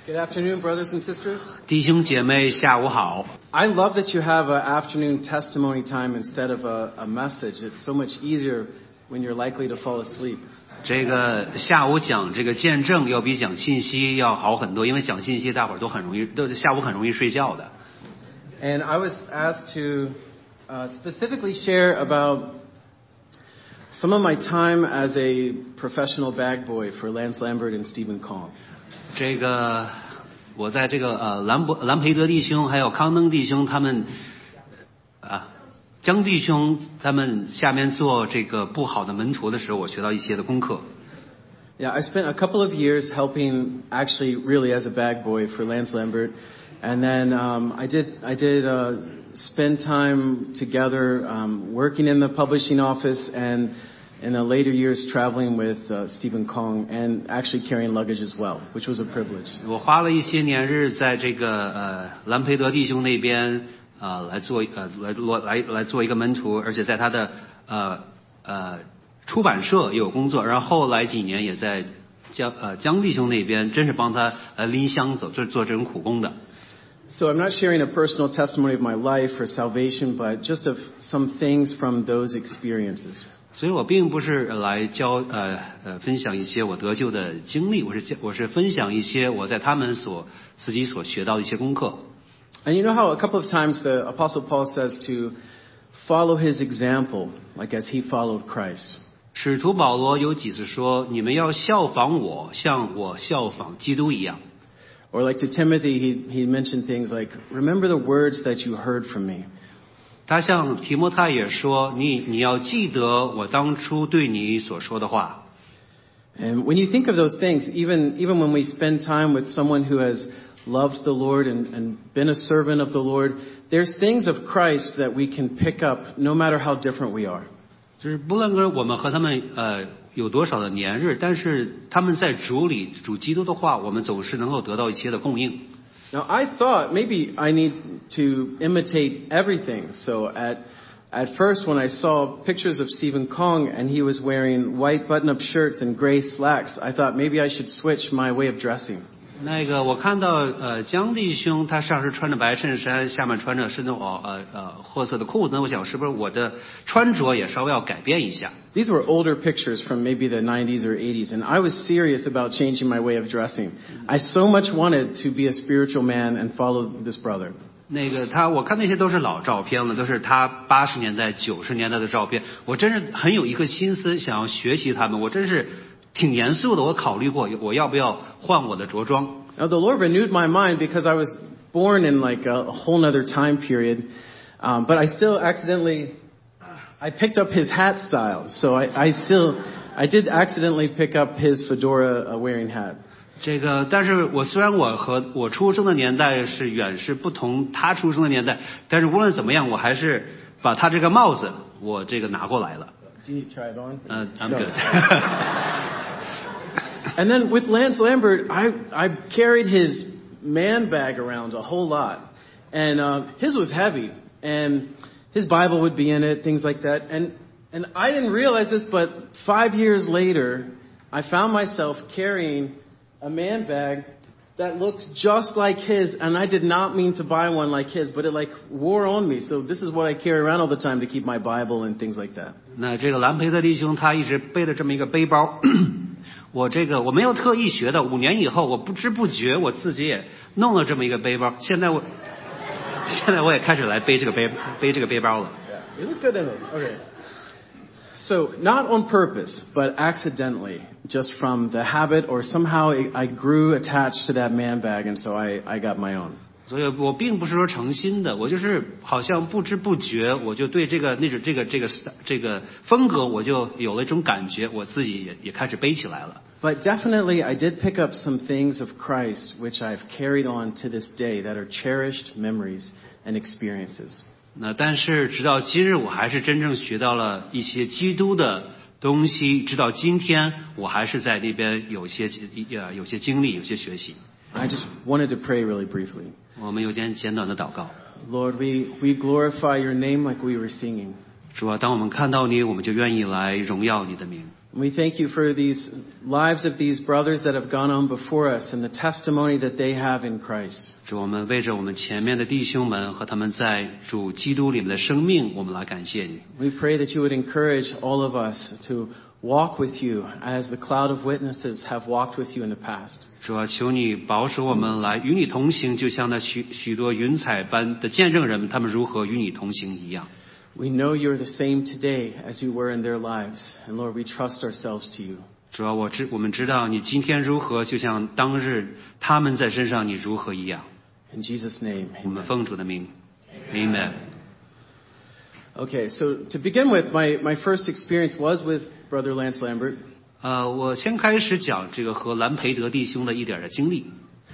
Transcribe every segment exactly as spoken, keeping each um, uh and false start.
Good afternoon, brothers and sisters. 弟兄姐妹下午好。 I love that you have an afternoon testimony time instead of a, a message. It's so much easier when you're likely to fall asleep. 这个下午讲这个见证要比讲信息要好很多，因为讲信息大伙儿都很容易，都下午很容易睡觉的。 And I was asked to uh, specifically share about some of my time as a professional bag boy for Lance Lambert and Stephen Kong. 这个我在这个呃兰博兰培德弟兄还有康登弟兄他们啊江弟兄他们下面做这个不好的门徒的时候，我学到一些的功课。 Yeah, I spent a couple of years helping, actually, really as a bag boy for Lance Lambert, and then um, I did I did uh, spend time together um, working in the publishing office and. In the later years, traveling with uh, Stephen Kong and actually carrying luggage as well, which was a privilege. 我花了一些年日在这个呃兰培德弟兄那边啊、呃、来做呃来来来做一个门徒，而且在他的呃呃出版社也有工作，然后后来几年也在江呃江弟兄那边，真是帮他呃拎箱子，做做这种苦工的。 So I'm not sharing a personal testimony of my life or salvation, but just of some things from those experiences. 所以我并不是来教呃呃分享一些我得救的经历，我是我是分享一些我在他们所自己所学到的一些功课。 And you know how a couple of times the Apostle Paul says to follow his example, like as he followed Christ. 使徒保罗有几次说，你们要效仿我，像我效仿基督一样。 Or like to Timothy, he he mentioned things like, "Remember the words that you heard from me." 他向提摩太也说，你你要记得我当初对你所说的话。 And when you think of those things, even even when we spend time with someone who has loved the Lord and, and been a servant of the Lord, there's things of Christ that we can pick up no matter how different we are. 就是不论跟我们和他们呃有多少的年日，但是他们在主里主基督的话，我们总是能够得到一些的供应。 Now, I thought maybe I need to imitate everything. So at at first, when I saw pictures of Stephen Kong and he was wearing white button-up shirts and gray slacks, I thought maybe I should switch my way of dressing. 那个我看到呃江弟兄他上身穿着白衬衫，下面穿着是那种呃呃褐色的裤子，那我想是不是我的穿着也稍微要改变一下。 These were older pictures from maybe the nineties or eighties, and I was serious about changing my way of dressing. I so much wanted to be a spiritual man and follow this brother. 那个他，我看那些都是老照片了，都是他八十年代、九十年代的照片。我真是很有一颗心思想要学习他们，我真是挺严肃的。我考虑过，我要不要换我的着装。 Now the Lord renewed my mind because I was born in like a whole nother time period, um, but I still accidentally, I picked up his hat style. So I, I still, I did accidentally pick up his fedora uh, wearing hat. 这个，但是我虽然我和我出生的年代是远是不同他出生的年代，但是无论怎么样，我还是把他这个帽子我这个拿过来了。 Do you try it on? Uh, I'm good. And then with Lance Lambert, I I carried his man bag around a whole lot, and uh, his was heavy, and his Bible would be in it, things like that. And and I didn't realize this, but five years later, I found myself carrying a man bag that looked just like his, and I did not mean to buy one like his, but it like wore on me. So this is what I carry around all the time to keep my Bible and things like that. 那这个兰培德弟兄他一直背着这么一个背包。我这个我没有特意学的，五年以后我不知不觉我自己也弄了这么一个背包。现在我现在我也开始来背这个背背这个背包了。 Yeah, you look good in it. Okay. So not on purpose, but accidentally, just from the habit, or somehow I grew attached to that man bag, and so I I got my own. 所以我并不是说诚心的，我就是好像不知不觉我就对这个那种这个这个这个风格我就有了一种感觉，我自己也也开始背起来了。 But definitely I did pick up some things of Christ which I've carried on to this day that are cherished memories and experiences. 那但是直到今日，我还是真正学到了一些基督的东西，直到今天我还是在那边有些呃有些经历，有些学习。 I just wanted to pray really briefly. 我们有点简短的祷告。 Lord, we we glorify your name like we were singing. 主啊，当我们看到你，我们就愿意来荣耀你的名。 We thank you for these lives of these brothers that have gone on before us and the testimony that they have in Christ. 主，我们为着我们前面的弟兄们和他们在主基督里面的生命，我们来感谢你。 We pray that you would encourage all of us to walk with you as the cloud of witnesses have walked with you in the past. 主啊，求你保守我们来与你同行，就像那许许多云彩般的见证人们，他们如何与你同行一样。 We know you're the same today as you were in their lives. And Lord, we trust ourselves to you. 主啊，我知我们知道你今天如何，就像当日他们在身上你如何一样。 In Jesus' name, 我们 amen. 奉主的名 ，Amen。 Okay, so to begin with, my, my first experience was with Brother Lance Lambert. 呃，我先开始讲这个和兰培德弟兄的一点的经历。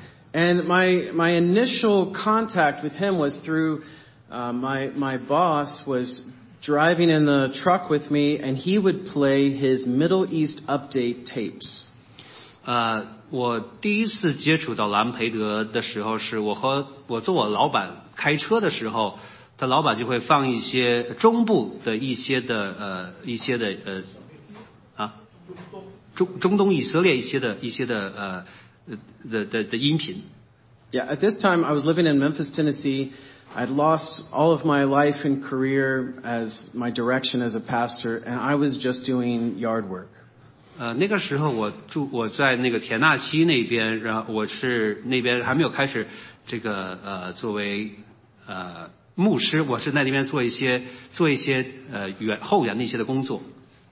And my, my initial contact with him was through uh, my, my boss was driving in the truck with me, and he would play his Middle East update tapes. 呃，我第一次接触到兰培德的时候，是我和我做我老板开车的时候，他老板就会放一些中部的一些的呃一些的呃啊中中东以色列一些的一些的呃的的的音频。 Yeah, at this time I was living in Memphis, Tennessee. I'd lost all of my life and career as my direction as a pastor, and I was just doing yard work. 呃，那个时候我住我在那个田纳西那边，然后我是那边还没有开始这个呃作为呃牧师，我是在那边做一些做一些呃远后援的一些的工作。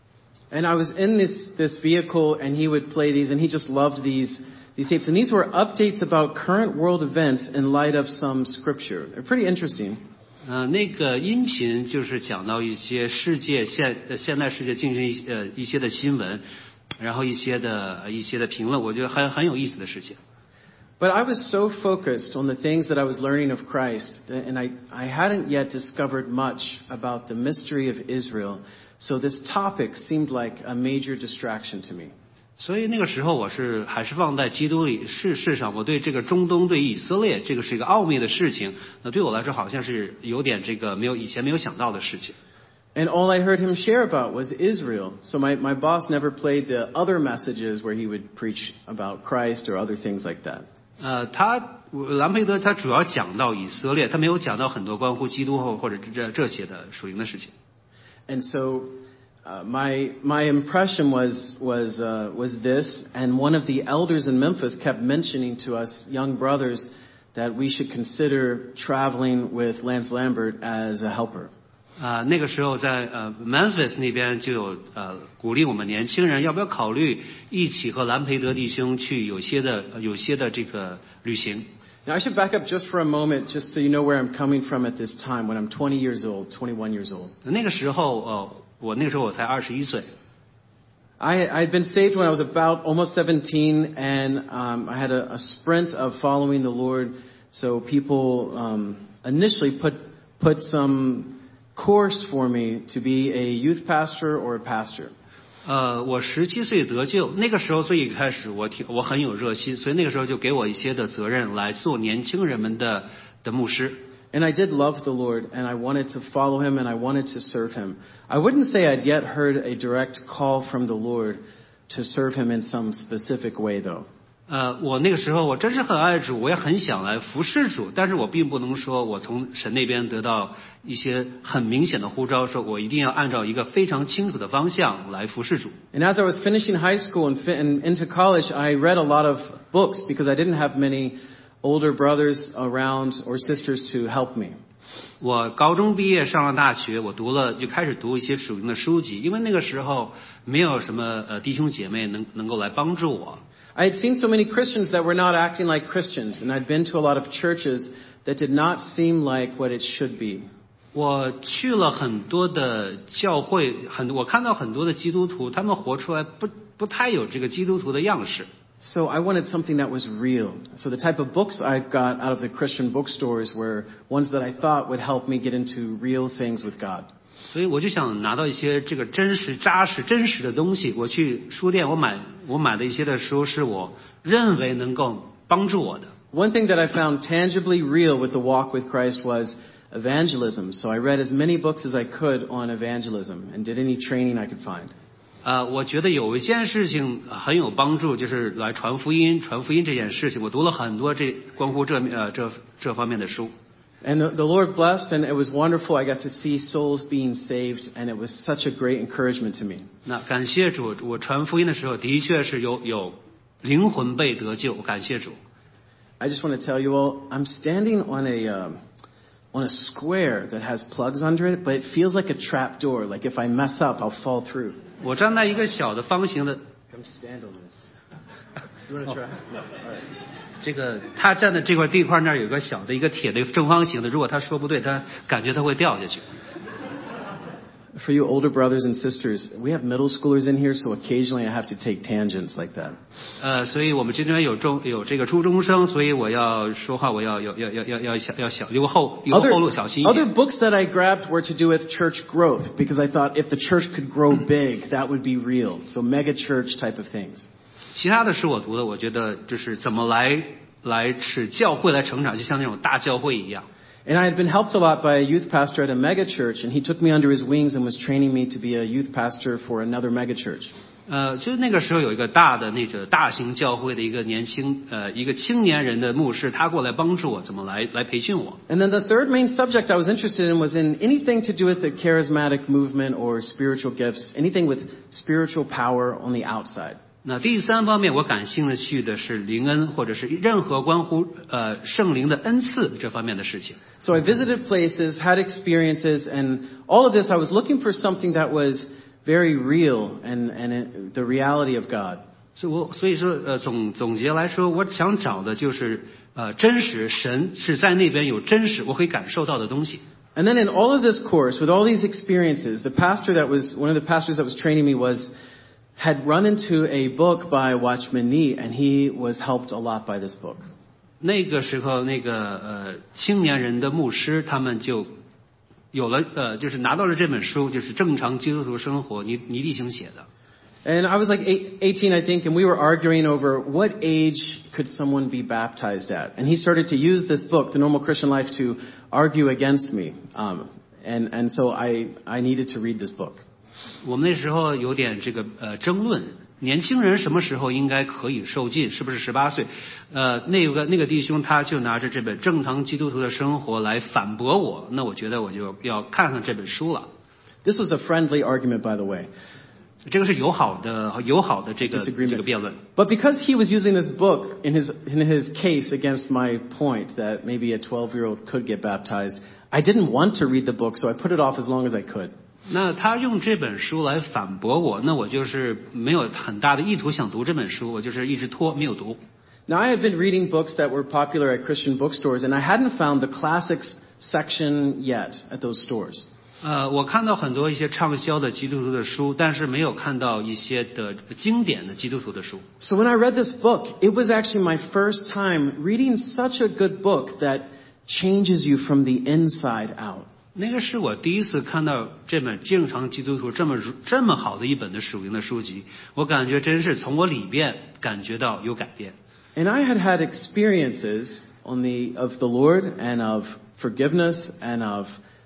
And I was in this this vehicle, and he would play these, and he just loved these these tapes. And these were updates about current world events in light of some scripture. They're pretty interesting. 呃，那个音频就是讲到一些世界现呃现代世界进行一些呃一些的新闻。然后一些的一些的评论，我觉得很很有意思的事情。 But I was so focused on the things that I was learning of Christ, and I, I hadn't yet discovered much about the mystery of Israel, so this topic seemed like a major distraction to me. 所以那个时候我是还是放在基督里事事上，我对这个中东对以色列这个是一个奥秘的事情，那对我来说好像是有点这个没有以前没有想到的事情。 And all I heard him share about was Israel. So my, my boss never played the other messages where he would preach about Christ or other things like that. 呃，他兰培德他主要讲到以色列，他没有讲到很多关乎基督后或者这这些的属灵的事情。 And so uh, my my impression was was uh, was this, and one of the elders in Memphis kept mentioning to us young brothers that we should consider traveling with Lance Lambert as a helper. 啊、呃，那个时候在呃 Memphis 那边就有呃鼓励我们年轻人要不要考虑一起和兰培德弟兄去有些的有些的这个旅行。 Now I should back up just for a moment, just so you know where I'm coming from at this time when I'm twenty years old, twenty-one years old. 那个时候呃，我那个时候我才二十一岁。 I I'd been saved when I was about almost seventeen, and um, I had a, a sprint of following the Lord. So people um, initially put put some course for me to be a youth pastor or a pastor. 呃，我十七岁得救，那个时候最一开始我挺我很有热心，所以那个时候就给我一些的责任来做年轻人们的的牧师。 And I did love the Lord, and I wanted to follow Him, and I wanted to serve Him. I wouldn't say I'd yet heard a direct call from the Lord to serve Him in some specific way, though. 呃，我那个时候我真是很爱主，我也很想来服侍主，但是我并不能说我从神那边得到一些很明显的呼召，说我一定要按照一个非常清楚的方向来服侍主。 And as I was finishing high school and, fi- and into college, I read a lot of books because I didn't have many older brothers around or sisters to help me. 我高中毕业上了大学，我读了就开始读一些属灵的书籍，因为那个时候没有什么呃弟兄姐妹能能够来帮助我。 I had seen so many Christians that were not acting like Christians, and I'd been to a lot of churches that did not seem like what it should be. 我去了很多的教会，很我看到很多的基督徒，他们活出来不不太有这个基督徒的样式。 So I wanted something that was real. So the type of books I got out of the Christian bookstores were ones that I thought would help me get into real things with God. 所以我就想拿到一些这个真实、扎实、真实的东西。我去书店，我买我买的一些的书是我认为能够帮助我的。 One thing that I found tangibly real with the walk with Christ was evangelism. So I read as many books as I could on evangelism and did any training I could find. 呃，我觉得有一件事情很有帮助，就是来传福音，传福音这件事情，我读了很多这关乎这呃这这方面的书。 And the Lord blessed, and it was wonderful. I got to see souls being saved, and it was such a great encouragement to me. 那感谢主，我传福音的时候，的确是有有灵魂被得救，感谢主。 I just want to tell you all, I'm standing on a um, on a square that has plugs under it, but it feels like a trap door. Like if I mess up, I'll fall through. 我站在一个小的方形的。 Come stand on this. You want to try? No. All right. 这个他站的这块地块那儿有个小的一个铁的正方形的，如果他说不对，他感觉他会掉下去。 For you older brothers and sisters, we have middle schoolers in here, so occasionally I have to take tangents like that. 呃，所以我们今天有中有这个初中生，所以我要说话，我要要要要要要小要小留个后留个后路，小心一点。 Other books that I grabbed were to do with church growth, because I thought if the church could grow big, that would be real. So mega church type of things. 其他的书我读的，我觉得就是怎么来来使教会来成长，就像那种大教会一样。 And I had been helped a lot by a youth pastor at a mega church, and he took me under his wings and was training me to be a youth pastor for another mega church. 呃，就那个时候有一个大的那个大型教会的一个年轻呃一个青年人的牧师，他过来帮助我怎么来来培训我。 And then the third main subject I was interested in was in anything to do with the charismatic movement or spiritual gifts, anything with spiritual power on the outside. 那第三方面我感兴趣的是灵恩，或者是任何关乎呃圣灵的恩赐这方面的事情。 So I visited places, had experiences, and all of this I was looking for something that was very real and and the reality of God. 所以我所以说呃总总结来说，我想找的就是呃真实，神是在那边有真实我可以感受到的东西。 And then in all of this course, with all these experiences, the pastor that was one of the pastors that was training me was had run into a book by Watchman Nee, and he was helped a lot by this book. 那个时候，那个呃青年人的牧师，他们就有了呃，就是拿到了这本书，就是正常基督徒生活，尼尼弟兄写的。 And I was like eight, eighteen, I think, and we were arguing over what age could someone be baptized at. And he started to use this book, The Normal Christian Life, to argue against me. Um, and and so I I needed to read this book. 我们那时候有点这个呃争论，年轻人什么时候应该可以受浸，是不是十八岁？呃，那个那个弟兄他就拿着这本《正常基督徒的生活》来反驳我，那我觉得我就要看看这本书了。 This was a friendly argument, by the way. 这个是友好的友好的这个这个辩论。 But because he was using this book in his in his case against my point that maybe a twelve-year-old could get baptized, I didn't want to read the book, so I put it off as long as I could. 那他用这本书来反驳我，那我就是没有很大的意图想读这本书，我就是一直拖没有读。 Now I have been reading books that were popular at Christian bookstores, and I hadn't found the classics section yet at those stores. 呃，我看到很多一些畅销的基督徒的书，但是没有看到一些的经典的基督徒的书。 So when I read this book, it was actually my first time reading such a good book that changes you from the inside out. 那个是我第一次看到这本正常基督徒这么这么好的一本的属灵的书籍，我感觉真是从我里边感觉到有改变。 And I had had experiences on the of the Lord and of forgiveness and of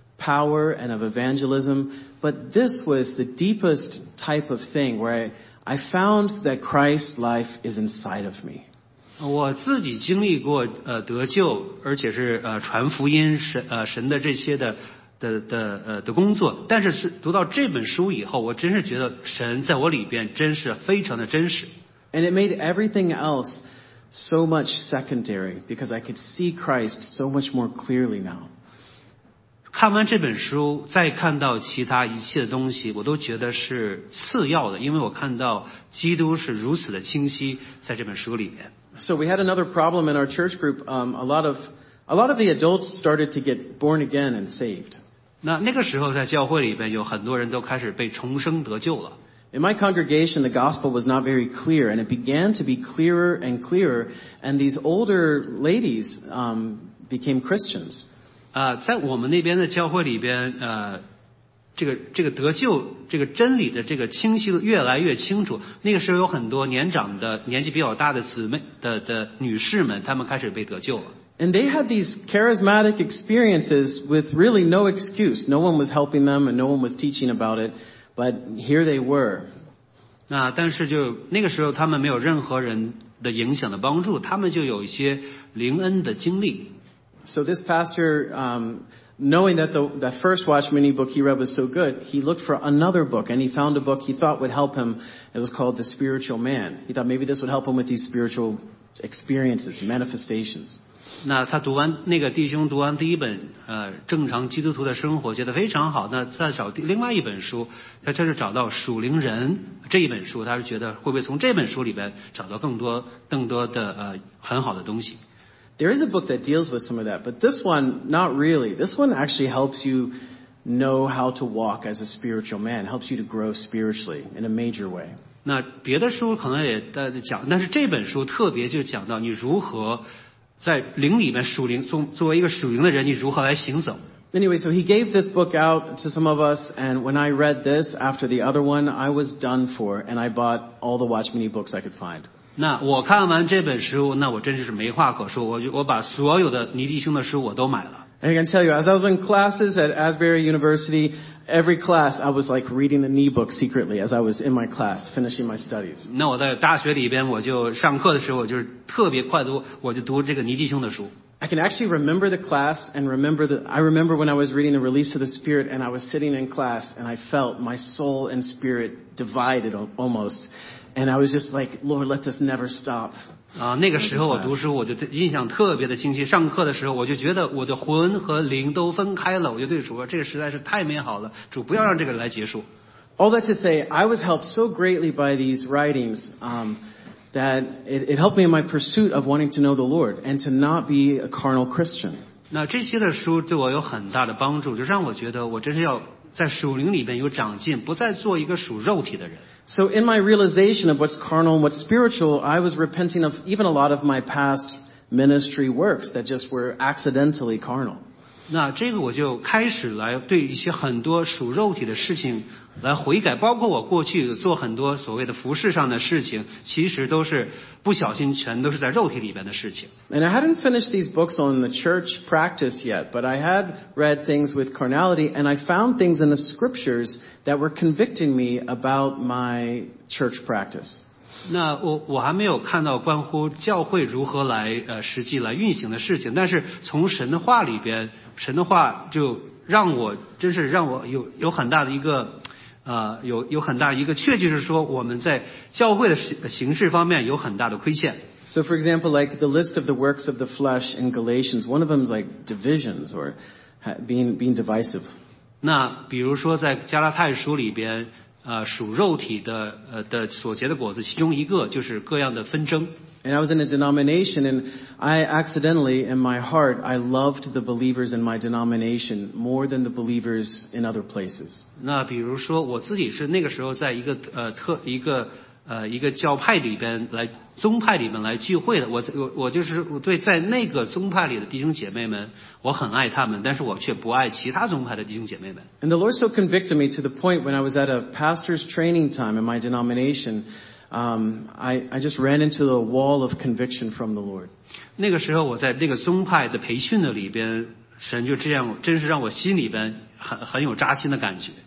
power and of evangelism, but this was the deepest type of thing where I, I found that Christ's life is inside of me. 我自己经历过呃得救，而且是呃传福音神呃神的这些的的的呃的工作，但是是读到这本书以后，我真是觉得神在我里边真是非常的真实。 And it made everything else so much secondary because I could see Christ so much more clearly now. 看完这本书，再看到其他一切的东西，我都觉得是次要的，因为我看到基督是如此的清晰在这本书里面。 So we had another problem in our church group. Um, a lot of a lot of the adults started to get born again and saved. 那那个时候在教会里边有很多人都开始被重生得救了。 In my congregation, the gospel was not very clear, and it began to be clearer and clearer. And these older ladies um, became Christians. 啊、呃，在我们那边的教会里边，呃，这个这个得救这个真理的这个清晰度越来越清楚。那个时候有很多年长的、年纪比较大的姊妹的的女士们，她们开始被得救了。 And they had these charismatic experiences with really no excuse. No one was helping them, and no one was teaching about it. But here they were. 那但是就那个时候他们没有任何人的影响的帮助，他们就有一些灵恩的经历。 So this pastor, um, knowing that the that first Watchman book he read was so good, he looked for another book, and he found a book he thought would help him. It was called The Spiritual Man. He thought maybe this would help him with these spiritual experiences, manifestations. 那他读完那个弟兄读完第一本呃正常基督徒的生活，觉得非常好。那再找另外一本书，他就是找到属灵人这一本书，他是觉得会不会从这本书里边找到更多更多的呃很好的东西。 There is a book that deals with some of that, but this one, not really. This one actually helps you know how to walk as a spiritual man, helps you to grow spiritually in a major way. 那别的书可能也在讲，但是这本书特别就讲到你如何在灵里面属灵，作作为一个属灵的人，你如何来行走。 Anyway, so he gave this book out to some of us, and when I read this after the other one, I was done for, and I bought all the Watchman books I could find. 那我看完这本书，那我真是没话可说，我就我把所有的尼弟兄的书我都买了。 And I can tell you, as I was in classes at Asbury University, every class I was like reading the knee book secretly as I was in my class, finishing my studies. 那我在大学里边，我就上课的时候，我就是特别快读，我就读这个尼弟兄的书。 I can actually remember the class and remember the, I remember when I was reading the Release of the Spirit and I was sitting in class and I felt my soul and spirit divided almost. And I was just like, Lord, let this never stop. 啊，那个时候我读书，我就印象特别的清晰。上课的时候，我就觉得我的魂和灵都分开了。我就对主说，这个实在是太美好了，主不要让这个来结束。 All that to say, I was helped so greatly by these writings um, that it, it helped me in my pursuit of wanting to know the Lord and to not be a carnal Christian. 那这些的书对我有很大的帮助，就让我觉得我真是要在属灵里边有长进，不再做一个属肉体的人。 So in my realization of what's carnal and what's spiritual, I was repenting of even a lot of my past ministry works that just were accidentally carnal. 那这个我就开始来对一些很多属肉体的事情来悔改，包括我过去做很多所谓的服事上的事情，其实都是不小心全都是在肉体里边的事情。 And I hadn't finished these books on the church practice yet, but I had read things with carnality, and I found things in the scriptures that were convicting me about my church practice. 那我我还没有看到关乎教会如何来呃实际来运行的事情，但是从神的话里边，神的话就让我真是让我有有很大的一个呃有有很大一个确据是说我们在教会的形式方面有很大的亏欠。 So for example, like the list of the works of the flesh in Galatians, one of them is like divisions or being being divisive. 那比如说在加拉太书里边。呃，属肉体的呃的所结的果子，其中一个就是各样的纷争。 And I was in a denomination, and I accidentally, in my heart, I loved the believers in my denomination more than the believers in other places. 那比如说，我自己是那个时候在一个呃特一个呃一个教派里边来宗派里面来聚会的，我我我就是我对在那个宗派里的弟兄姐妹们，我很爱他们，但是我却不爱其他宗派的弟兄姐妹们。 And the Lord so convicted me to the point when I was at a pastor's training time in my denomination, um, I, I just ran into a wall of conviction from the Lord. 那个时候我在那个宗派的培训的里边，神就这样，真是让我心里边很很有扎心的感觉。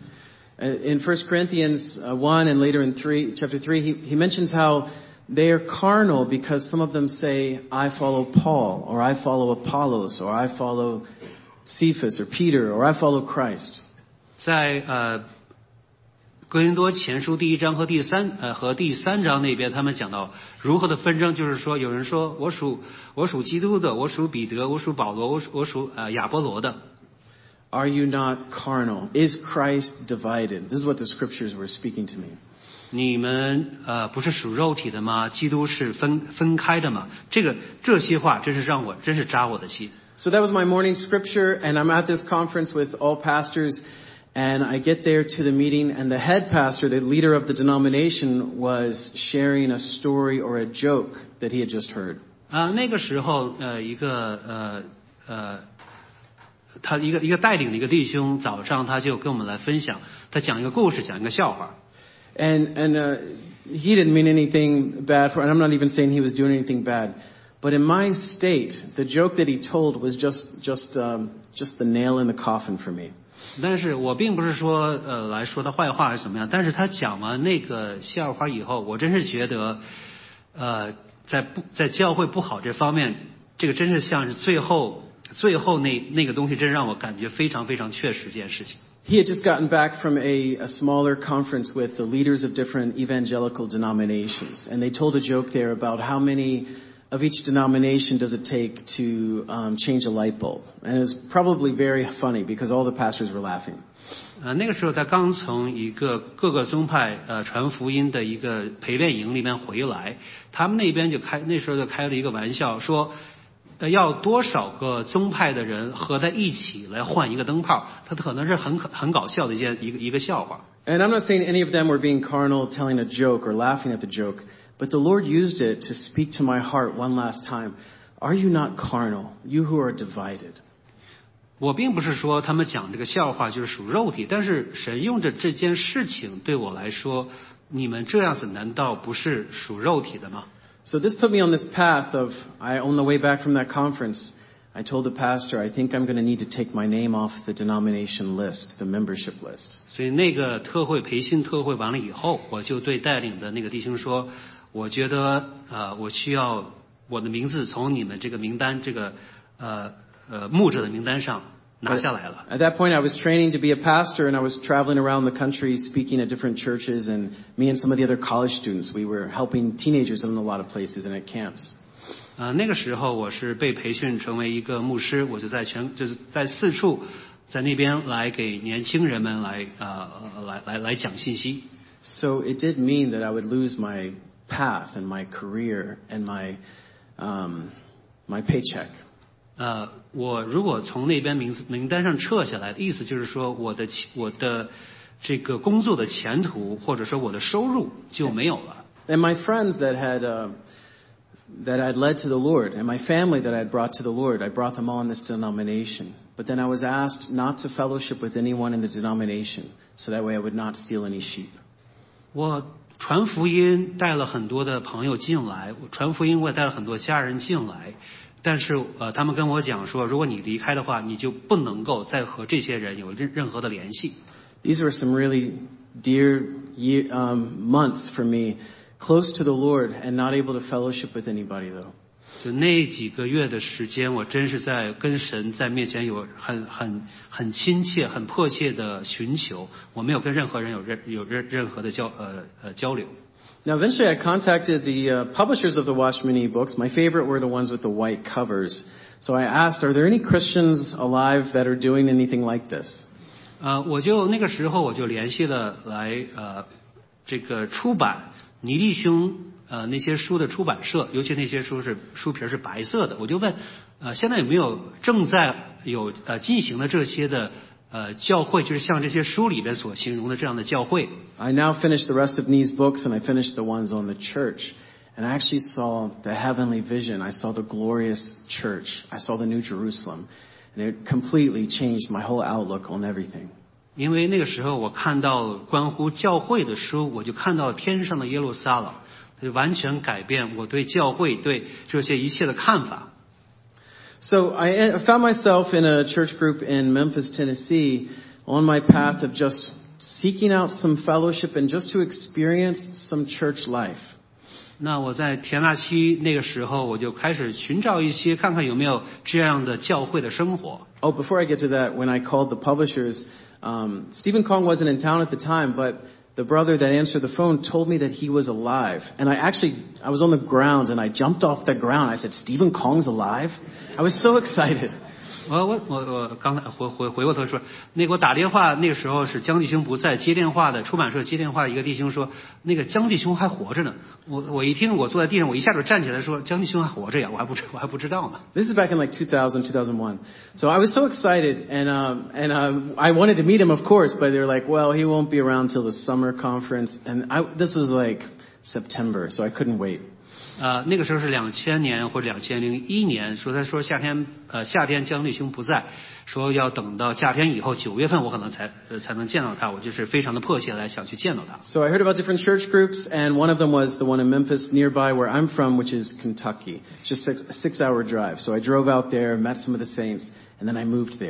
In First Corinthians one and later in three, chapter three, he, he mentions how they are carnal because some of them say, I follow Paul, or I follow Apollos, or I follow Cephas, or Peter, or I follow Christ. 在呃哥林多前书第一章和第三呃和第三章那边，他们讲到如何的纷争，就是说有人说我属我属基督的，我属彼得，我属保罗，我属我属呃亚波罗的。 Are you not carnal? Is Christ divided? This is what the scriptures were speaking to me. 你们呃不是属肉体的吗？基督是分分开的吗？这个这些话真是让我真是扎我的心。 So that was my morning scripture, and I'm at this conference with all pastors, and I get there to the meeting, and the head pastor, the leader of the denomination, was sharing a story or a joke that he had just heard. 啊、呃，那个时候呃一个呃呃。他一个一个带领的一个弟兄，早上他就跟我们来分享，他讲一个故事，讲一个笑话。 And and uh, he didn't mean anything bad for, and I'm not even saying he was doing anything bad, but in my state, the joke that he told was just just um, just the nail in the coffin for me. 但是我并不是说呃来说他坏话还是怎么样，但是他讲完那个笑话以后，我真是觉得，呃，在不在教会不好这方面，这个真是像是最后最后那那个东西，真让我感觉非常非常确实这件事情。 He had just gotten back from a, a smaller conference with the leaders of different evangelical denominations, and they told a joke there about how many of each denomination does it take to um, change a light bulb. And it was probably very funny because all the pastors were laughing. 呃，那个时候他刚从一个各个宗派呃传福音的一个陪练营里面回来，他们那边就开那时候就开了一个玩笑说。呃，要多少个宗派的人合在一起来换一个灯泡？它可能是很很搞笑的一件一个一个笑话。 And I'm not saying any of them were being carnal, telling a joke or laughing at the joke, but the Lord used it to speak to my heart one last time. Are you not carnal, you who are divided? 我并不是说他们讲这个笑话就是属肉体，但是神用着这件事情对我来说，你们这样子难道不是属肉体的吗？ So this put me on this path of, I, on the way back from that conference, I told the pastor, I think I'm going to need to take my name off the denomination list, the membership list. 所以那个特会培训特会完了以后，我就对带领的那个弟兄说，我觉得呃，我需要我的名字从你们这个名单这个呃呃牧者的名单上拿下来了。 At that point, I was training to be a pastor, and I was traveling around the country speaking at different churches, and me and some of the other college students, we were helping teenagers in a lot of places and at camps. 呃，那个时候我是被培训成为一个牧师，我就在全就是在四处在那边来给年轻人们来呃来来来讲信息。 So it did mean that I would lose my path and my career and my um, my paycheck. 呃，我如果从那边名字名单上撤下来，意思就是说我的我的这个工作的前途或者说我的收入就没有了。 And my friends that had uh, that I'd led to the Lord, and my family that I'd brought to the Lord, I brought them all in this denomination. But then I was asked not to fellowship with anyone in the denomination, so that way I would not steal any sheep. 我传福音带了很多的朋友进来，我传福音我也带了很多家人进来。 但是呃，他们跟我讲说，如果你离开的话，你就不能够再和这些人有任任何的联系。 These were some really dear year, um, months for me, close to the Lord and not able to fellowship with anybody though. 就那几个月的时间，我真是在跟神在面前有很很很亲切、很迫切的寻求，我没有跟任何人有任有任任何的交呃呃交流。 Now, eventually, I contacted the uh, publishers of the Watchman e-books. My favorite were the ones with the white covers. So I asked, are there any Christians alive that are doing anything like this? 呃，我就那个时候我就联系了来呃这个出版倪弟兄呃那些书的出版社，尤其那些书是书皮是白色的，我就问呃现在有没有正在有呃进行的这些的。 呃，教会就是像这些书里边所形容的这样的教会。 I now finished the rest of Nee's books, and I finished the ones on the church. And I actually saw the heavenly vision. I saw the glorious church. I saw the New Jerusalem. And it completely changed my whole outlook on everything. 因为那个时候我看到关乎教会的书，我就看到天上的耶路撒冷，就完全改变我对教会对这些一切的看法。 So I found myself in a church group in Memphis, Tennessee, on my path of just seeking out some fellowship and just to experience some church life. 那我在田纳西那个时候，我就开始寻找一些，看看有没有这样的教会的生活。 Oh, before I get to that, when I called the publishers, um, Stephen Kong wasn't in town at the time, but the brother that answered the phone told me that he was alive. And I actually, I was on the ground and I jumped off the ground. I said, Stephen Kong's alive? I was so excited. 我我我我刚才回回回过头说，那个我打电话，那个时候是江弟兄不在，接电话的出版社接电话，一个弟兄说，那个江弟兄还活着呢。我我一听，我坐在地上，我一下就站起来说，江弟兄还活着呀，我还不知我还不知道呢。 This is back in like two thousand, two thousand one. So I was so excited, and um, and uh, I wanted to meet him, of course, but they're like, well, he won't be around till the summer conference, and I, this was like September, so I couldn't wait. 呃，那个时候是两千年或者两千零一年，说他说夏天呃夏天江弟兄不在，说要等到夏天以后九月份我可能才呃才能见到他，我就是非常的迫切来想去见到他。 So I heard about different church groups, and one of them was the one in Memphis nearby where I'm from, which is Kentucky. It's just six, a six-hour drive. So I drove out there, met some of the saints, and then I moved there.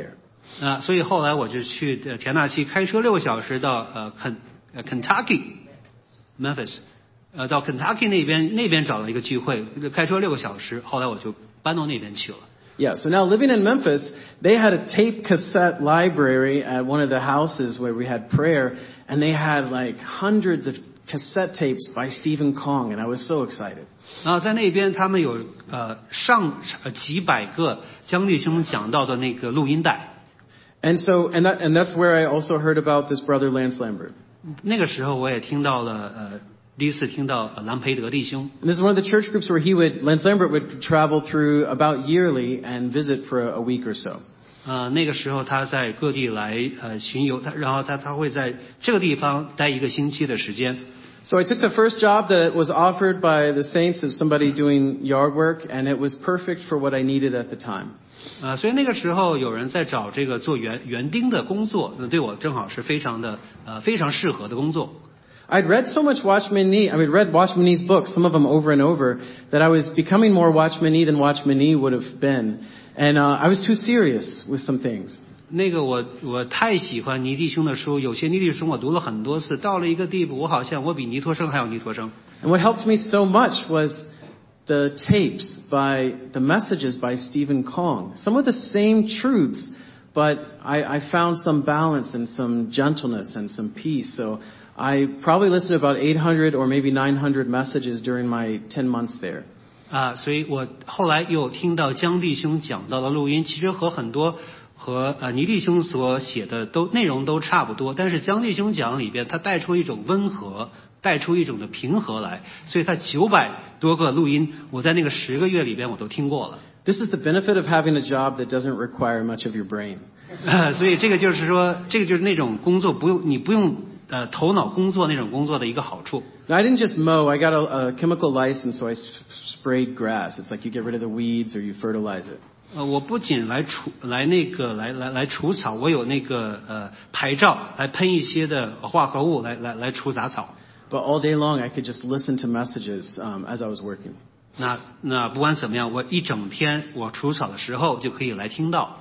啊，所以后来我就去呃田纳西开车六个小时到呃肯呃 Kentucky Memphis， 呃到 Kentucky 那边那边找了一个聚会，开车六个小时，后来我就搬到那边去了。 Yeah, so now living in Memphis, they had a tape cassette library at one of the houses where we had prayer, and they had like hundreds of cassette tapes by Stephen Kong, and I was so excited. 然后在那边他们有呃上呃几百个江弟兄讲到的那个录音带。 And so, and that, and that's where I also heard about this brother Lance Lambert. 那个时候我也听到了呃第一次听到兰培德弟兄。 And this is one of the church groups where he would, Lance Lambert would travel through about yearly and visit for a, a week or so. 呃，那个时候他在各地来呃巡游，他然后他他会在这个地方待一个星期的时间。 So I took the first job that was offered by the saints of somebody doing yard work, and it was perfect for what I needed at the time. 呃，所以那个时候有人在找这个做园园丁的工作，那对我正好是非常的呃非常适合的工作。 I'd read so much Watchman Nee, I mean, read Watchman Nee's books, some of them over and over, that I was becoming more Watchman Nee than Watchman Nee would have been. And uh, I was too serious with some things. 那个我我太喜欢尼弟兄的书，有些尼弟兄我读了很多次，到了一个地步，我好像我比尼托生还有尼托生。 And what helped me so much was the tapes by, the messages by Stephen Kong. Some of the same truths, but I, I found some balance and some gentleness and some peace. So I probably listened to about eight hundred or maybe nine hundred messages during my ten months there. 啊，所以我后来又听到江弟兄讲到的录音，其实和很多和呃尼弟兄所写的都内容都差不多，但是江弟兄讲里边他带出一种温和，带出一种的平和来，所以他九百多个录音，我在那个十个月里边我都听过了。 This is the benefit of having a job that doesn't require much of your brain. 呃，所以这个就是说，这个就是那种工作不用你不用呃头脑工作那种工作的一个好处。 Now, I didn't just mow. I got a, a chemical license, so I sp- sprayed grass. It's like you get rid of the weeds or you fertilize it. 呃，我不仅来除来那个来来来除草，我有那个呃牌照来喷一些的化合物来来来除杂草。 But all day long, I could just listen to messages um, as I was working. 那那不管怎么样，我一整天我除草的时候就可以来听到。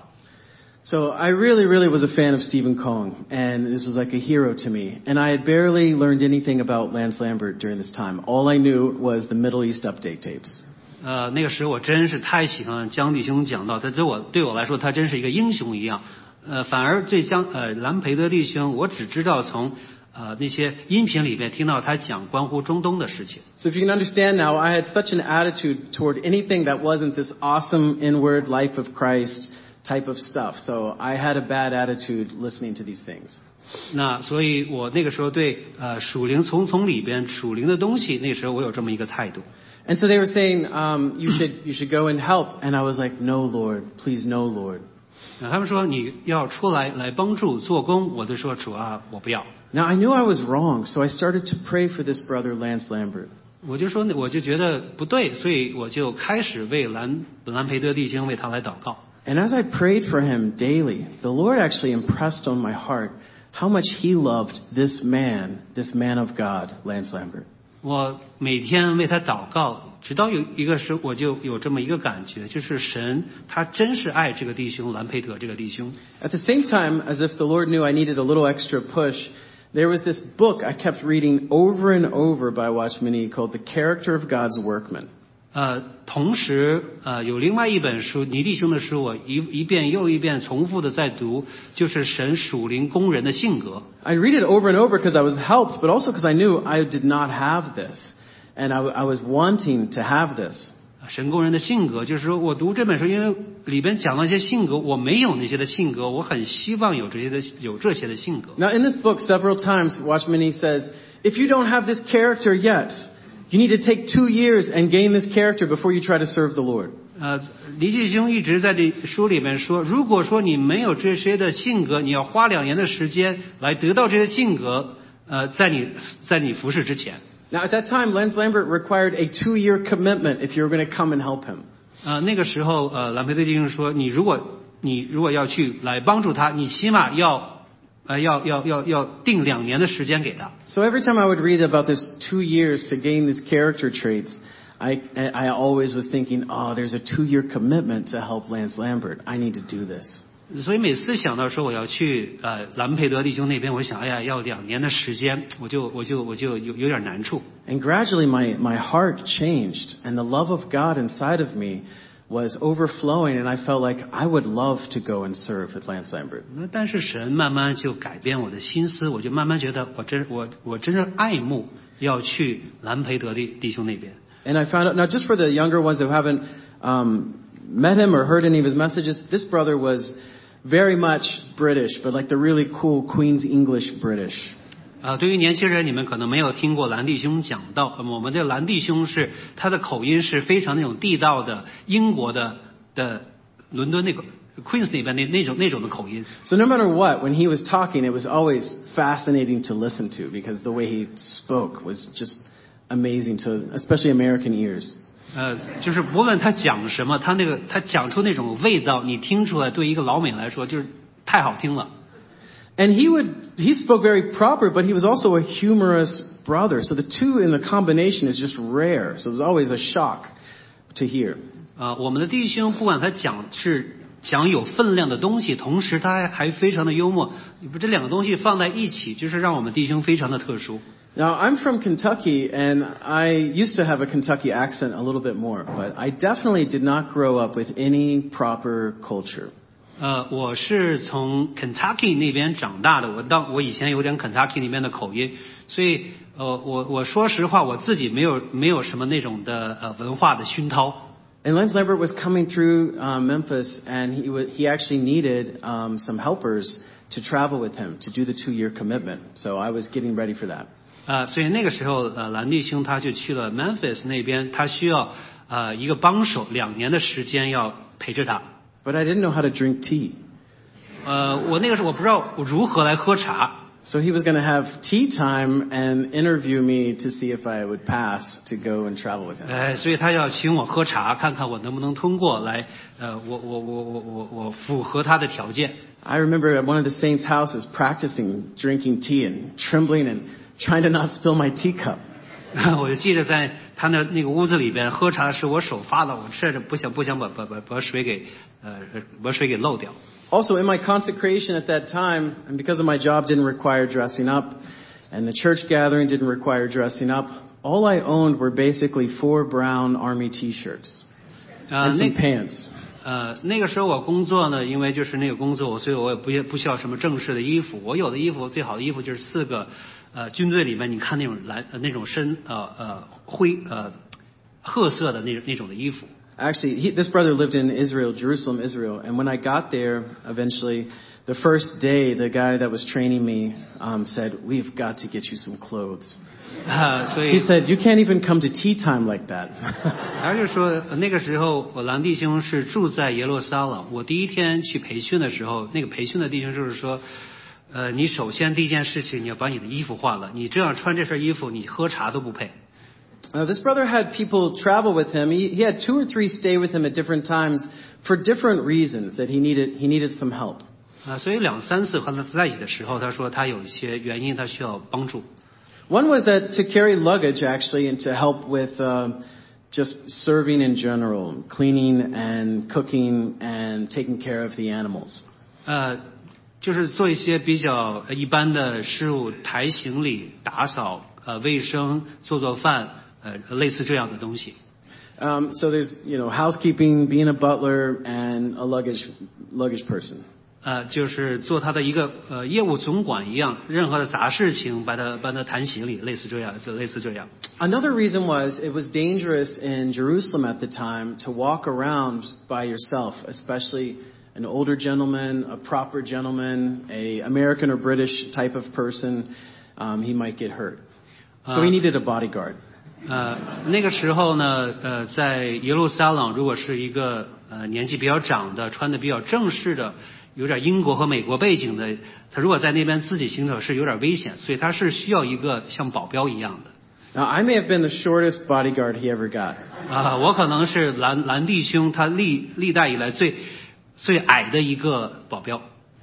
So I really, really was a fan of Stephen Kong, and this was like a hero to me. And I had barely learned anything about Lance Lambert during this time. All I knew was the Middle East update tapes. 呃，那个时候我真是太喜欢江弟兄讲到，他对我对我来说，他真是一个英雄一样。呃，反而对江呃兰培德弟兄，我只知道从呃那些音频里面听到他讲关乎中东的事情。 So if you can understand now, I had such an attitude toward anything that wasn't this awesome inward life of Christ type of stuff. So I had a bad attitude listening to these things. 那所以我那个时候对呃属灵从从里边属灵的东西，那时候我有这么一个态度。 And so they were saying, um, you should you should go and help. And I was like, no, Lord, please, no, Lord. 那他们说你要出来来帮助做工，我就说主啊，我不要。 Now I knew I was wrong, so I started to pray for this brother Lance Lambert. 我就说我就觉得不对，所以我就开始为兰兰培德弟兄为他来祷告。 And as I prayed for him daily, the Lord actually impressed on my heart how much he loved this man, this man of God, Lance Lambert. 我每天为他祷告，直到有一个时，我就有这么一个感觉，就是神他真是爱这个弟兄兰培德这个弟兄。 At the same time, as if the Lord knew I needed a little extra push, there was this book I kept reading over and over by Watchman Nee called The Character of God's Workman. 呃，同时呃有另外一本书，尼弟兄的书，我一一遍又一遍重复的在读，就是神属灵工人的性格。 I read it over and over because I was helped, but also because I knew I did not have this, and I, I was wanting to have this. 神工人的性格，就是说我读这本书，因为里边讲了一些性格，我没有那些的性格，我很希望有这些的有这些的性格。 Now in this book, several times Watchman Nee says, if you don't have this character yet, you need to take two years and gain this character before you try to serve the Lord. 呃，李继兄一直在这书里面说，如果说你没有这些的性格，你要花两年的时间来得到这些性格，呃，在你在你服侍之前。 Now at that time, Lance Lambert required a two-year commitment if you were going to come and help him. 呃，那个时候，呃，兰培德弟兄说，你如果你如果要去来帮助他，你起码要。呃，要要要要定两年的时间给他。 So every time I would read about this two years to gain these character traits, I I always was thinking, oh, there's a two-year commitment to help Lance Lambert. I need to do this. 所以每次想到说我要去呃兰培德弟兄那边，我想哎呀要两年的时间，我就我就我就有有点难处。 And gradually my, my heart changed, and the love of God inside of me was overflowing, and I felt like I would love to go and serve with Lance Lambert. 那但是神慢慢就改变我的心思，我就慢慢觉得我真我我真正爱慕要去兰培德的弟兄那边。 And I found out, now just for the younger ones who haven't um, met him or heard any of his messages, this brother was very much British, but like the really cool Queen's English British. 啊，对于年轻人，你们可能没有听过兰弟兄讲到，那么我们的兰弟兄是他的口音是非常那种地道的英国的的伦敦那个 Queens 那边那那种那种的口音。 So no matter what, when he was talking, it was always fascinating to listen to because the way he spoke was just amazing to, especially American ears. 呃，就是无论他讲什么，他那个他讲出那种味道，你听出来，对一个老美来说就是太好听了。 And he would, he spoke very proper, but he was also a humorous brother. So the two in the combination is just rare. So it was always a shock to hear. 啊，我们的弟兄不管他讲是讲有分量的东西，同时他还还非常的幽默，这两个东西放在一起，就是让我们弟兄非常的特殊。 Now, I'm from Kentucky, and I used to have a Kentucky accent a little bit more, but I definitely did not grow up with any proper culture. 呃，我是从 Kentucky 那边长大的，我当我以前有点 Kentucky 那边的口音，所以呃，我我说实话，我自己没有没有什么那种的呃文化的熏陶。 And Lance Lambert was coming through uh, Memphis, and he w- he actually needed um, some helpers to travel with him to do the two-year commitment. So I was getting ready for that. 呃，所以那个时候呃，兰弟兄他就去了 Memphis 那边，他需要呃一个帮手，两年的时间要陪着他。 But I didn't know how to drink tea. 呃，我那个时候我不知道如何来喝茶。 So he was going to have tea time and interview me to see if I would pass to go and travel with him. 呃，所以他要请我喝茶，看看我能不能通过来，呃，我我我我我我符合他的条件。 I remember at one of the saints' houses practicing drinking tea and trembling and trying to not spill my teacup. 我就记得在他那那个屋子里边喝茶的时候，我手发了，我吃着不想不想把把把把水给呃把水给漏掉。 Also, in my consecration at that time, and because of my job didn't require dressing up, and the church gathering didn't require dressing up, all I owned were basically four brown army T-shirts and some pants. 呃，那个时候我工作呢，因为就是那个工作，所以我也不不需要什么正式的衣服。我有的衣服最好的衣服就是四个，呃，军队里面你看那种蓝呃那种深呃呃灰呃褐色的那那种的衣服。 Actually, he, this brother lived in Israel, Jerusalem, Israel, and when I got there, eventually, the first day, the guy that was training me um, said, "We've got to get you some clothes." 啊，所以 He said, "You can't even come to tea time like that." 他就说那个时候我兰弟兄是住在耶路撒冷，我第一天去培训的时候，那个培训的弟兄就是说，呃，你首先第一件事情你要把你的衣服换了，你这样穿这身衣服，你喝茶都不配。 Now, this brother had people travel with him. He, he had two or three stay with him at different times for different reasons that he needed, he needed some help. 啊，所以两三次和他在一起的时候，他说他有一些原因，他需要帮助。 One was that to carry luggage actually and to help with uh, just serving in general, cleaning and cooking and taking care of the animals. 呃，就是做一些比较一般的事务，抬行李、打扫、呃卫生、做做饭。呃，类似这样的东西。 Um, so there's, you know, housekeeping, being a butler, and a luggage luggage person. 呃，就是做他的一个呃业务总管一样，任何的杂事情把他帮他谈行李，类似这样，就类似这样。 Another reason was it was dangerous in Jerusalem at the time to walk around by yourself, especially an older gentleman, a proper gentleman, a American or British type of person. Um, he might get hurt, so he needed a bodyguard. 呃，那个时候呢，呃，在耶路撒冷，如果是一个呃年纪比较长的、穿的比较正式的、有点英国和美国背景的，他如果在那边自己行走是有点危险，所以他是需要一个像保镖一样的。 Now, I may have been the shortest bodyguard he ever got. 啊，我可能是兰兰弟兄他历历代以来最最矮的一个保镖。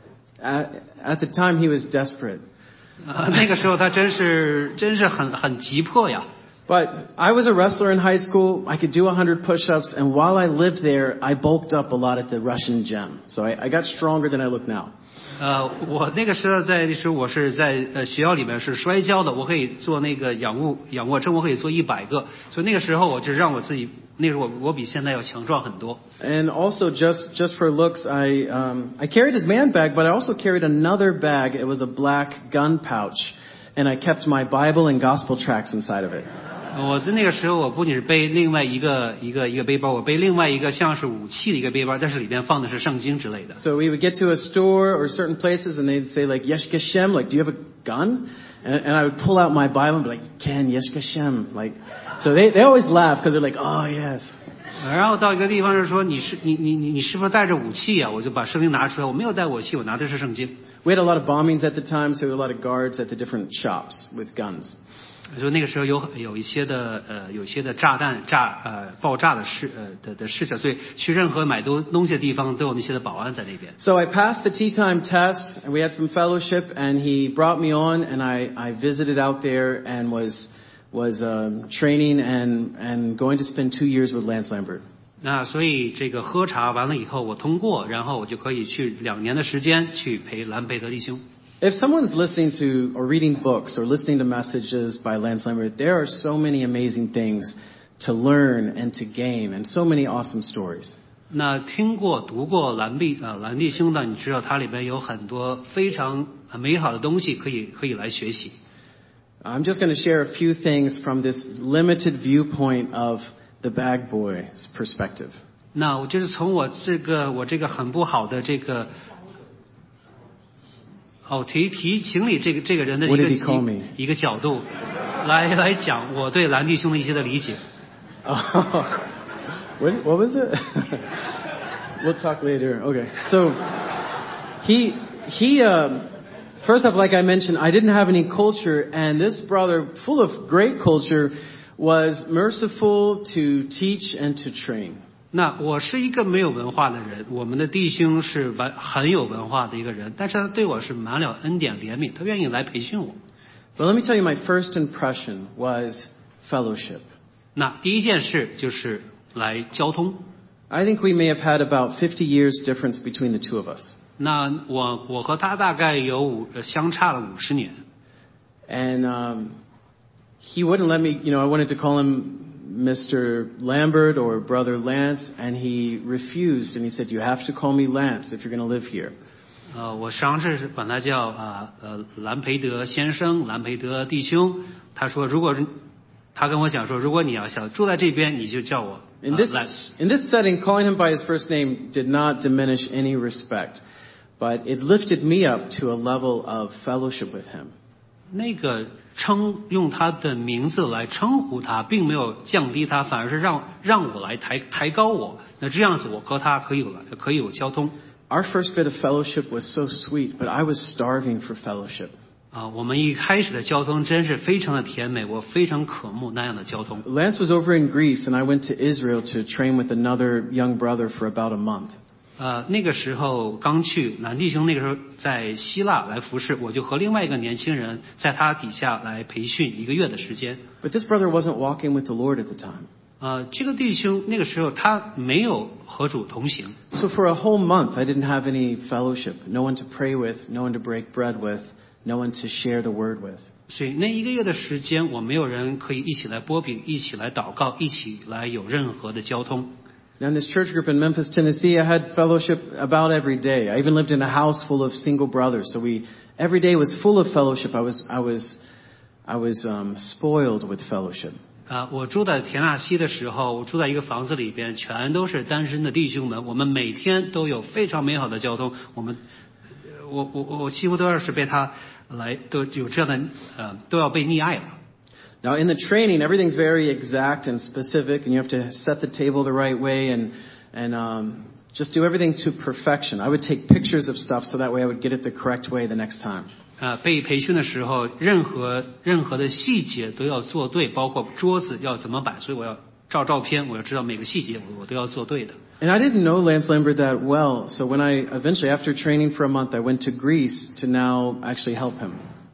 At, at the time, he was desperate. 啊，那个时候他真是真是很很急迫呀。 But I was a wrestler in high school. I could do one hundred push-ups, and while I lived there, I bulked up a lot at the Russian gym. So I, I got stronger than I look now. 呃，我那个时候在那时候我是在呃学校里面是摔跤的，我可以做那个仰卧仰卧撑，我可以做一百个，所以那个时候我就让我自己，那时候我我比现在要强壮很多。 And also just just for looks, I um, I carried his man bag, but I also carried another bag. It was a black gun pouch, and I kept my Bible and gospel tracts inside of it. 我在那个时候，我不仅是背另外一个一个一个背包，我背另外一个像是武器的一个背包，但是里边放的是圣经之类的。 So we would get to a store or certain places, and they'd say like Yesh Geshem, like, do you have a gun? And, and I would pull out my Bible and be like, Ken, Yesh Geshem, like. So they they always laugh because they're like, oh yes. 然后到一个地方是说你是你你你你是不是带着武器啊？我就把圣经拿出来，我没有带武器，我拿的是圣经。 We had a lot of bombings at the time, so there were a lot of guards at the different shops with guns. 就那个时候有有一些的呃有一些的炸弹炸呃爆炸的事呃的的事情，所以去任何买东东西的地方都有那些的保安在那边。 So I passed the tea time test, and we had some fellowship, and he brought me on, and I I visited out there and was was um, training and and going to spend two years with Lance Lambert. 那所以这个喝茶完了以后我通过，然后我就可以去两年的时间去陪兰培德弟兄。 If someone's listening to or reading books or listening to messages by Lance Lambert, there are so many amazing things to learn and to gain, and so many awesome stories. 那听过读过兰弟呃兰弟兄的，你知道它里边有很多非常美好的东西可以可以来学习。 I'm just going to share a few things from this limited viewpoint of the bag boy's perspective. 那我就是从我这个我这个很不好的这个。哦，提提情理这个这个人的一个一个角度，来来讲我对兰弟兄的一些的理解。 Oh, what, what was it? We'll talk later. Okay, so he he uh, first off, like I mentioned, I didn't have any culture, and this brother, full of great culture, was merciful to teach and to train. 那我是一个没有文化的人，我们的弟兄是完很有文化的一个人，但是他对我是满了恩典怜悯，他愿意来培训我。 But let me tell you, my first impression was fellowship. 那第一件事就是来交通。 I think we may have had about fifty years difference between the two of us. 那我我和他大概有五相差了五十年。 And um, he wouldn't let me, you know, I wanted to call him Mister Lambert or Brother Lance, and he refused, and he said, you have to call me Lance if you're going to live here. 呃，我尝试管他叫啊呃兰培德先生，兰培德弟兄。他说，如果他跟我讲说，如果你要想住在这边，你就叫我。 In this in this setting, calling him by his first name did not diminish any respect, but it lifted me up to a level of fellowship with him. 那个称用他的名字来称呼他，并没有降低他，反而是让让我来抬抬高我。那这样子，我和他可以有可以有交通。 Our first bit of fellowship was so sweet, but I was starving for fellowship. 啊，我们一开始的交通真是非常的甜美，我非常渴慕那样的交通。 Lance was over in Greece, and I went to Israel to train with another young brother for about a month. 呃，那个时候刚去，兰弟兄那个时候在希腊来服侍，我就和另外一个年轻人在他底下来培训一个月的时间。 But this brother wasn't walking with the Lord at the time. 呃，这个弟兄那个时候他没有和主同行。 So for a whole month, I didn't have any fellowship, no one to pray with, no one to break bread with, no one to share the word with. 所以那一个月的时间，我没有人可以一起来擘饼，一起来祷告，一起来有任何的交通。 Now in this church group in Memphis, Tennessee, I had fellowship about every day. I even lived in a house full of single brothers, so we every day was full of fellowship. I was I was I was um, spoiled with fellowship. 啊，我住在田纳西的时候，我住在一个房子里边，全都是单身的弟兄们。我们每天都有非常美好的交通。我们，我我我几乎都要是被他来都有这样的呃，都要被溺爱了。 Now in the training, everything's very exact and specific, and you have to set the table the right way and and um, just do everything to perfection. I would take pictures of stuff so that way I would get it the correct way the next time. 啊，被培训的时候，任何任何的细节都要做对，包括桌子要怎么摆，所以我要照照片，我要知道每个细节，我我都要做对的。 And I didn't know Lance Lambert that well, so when I eventually, after training for a month, I went to Greece to now actually help him.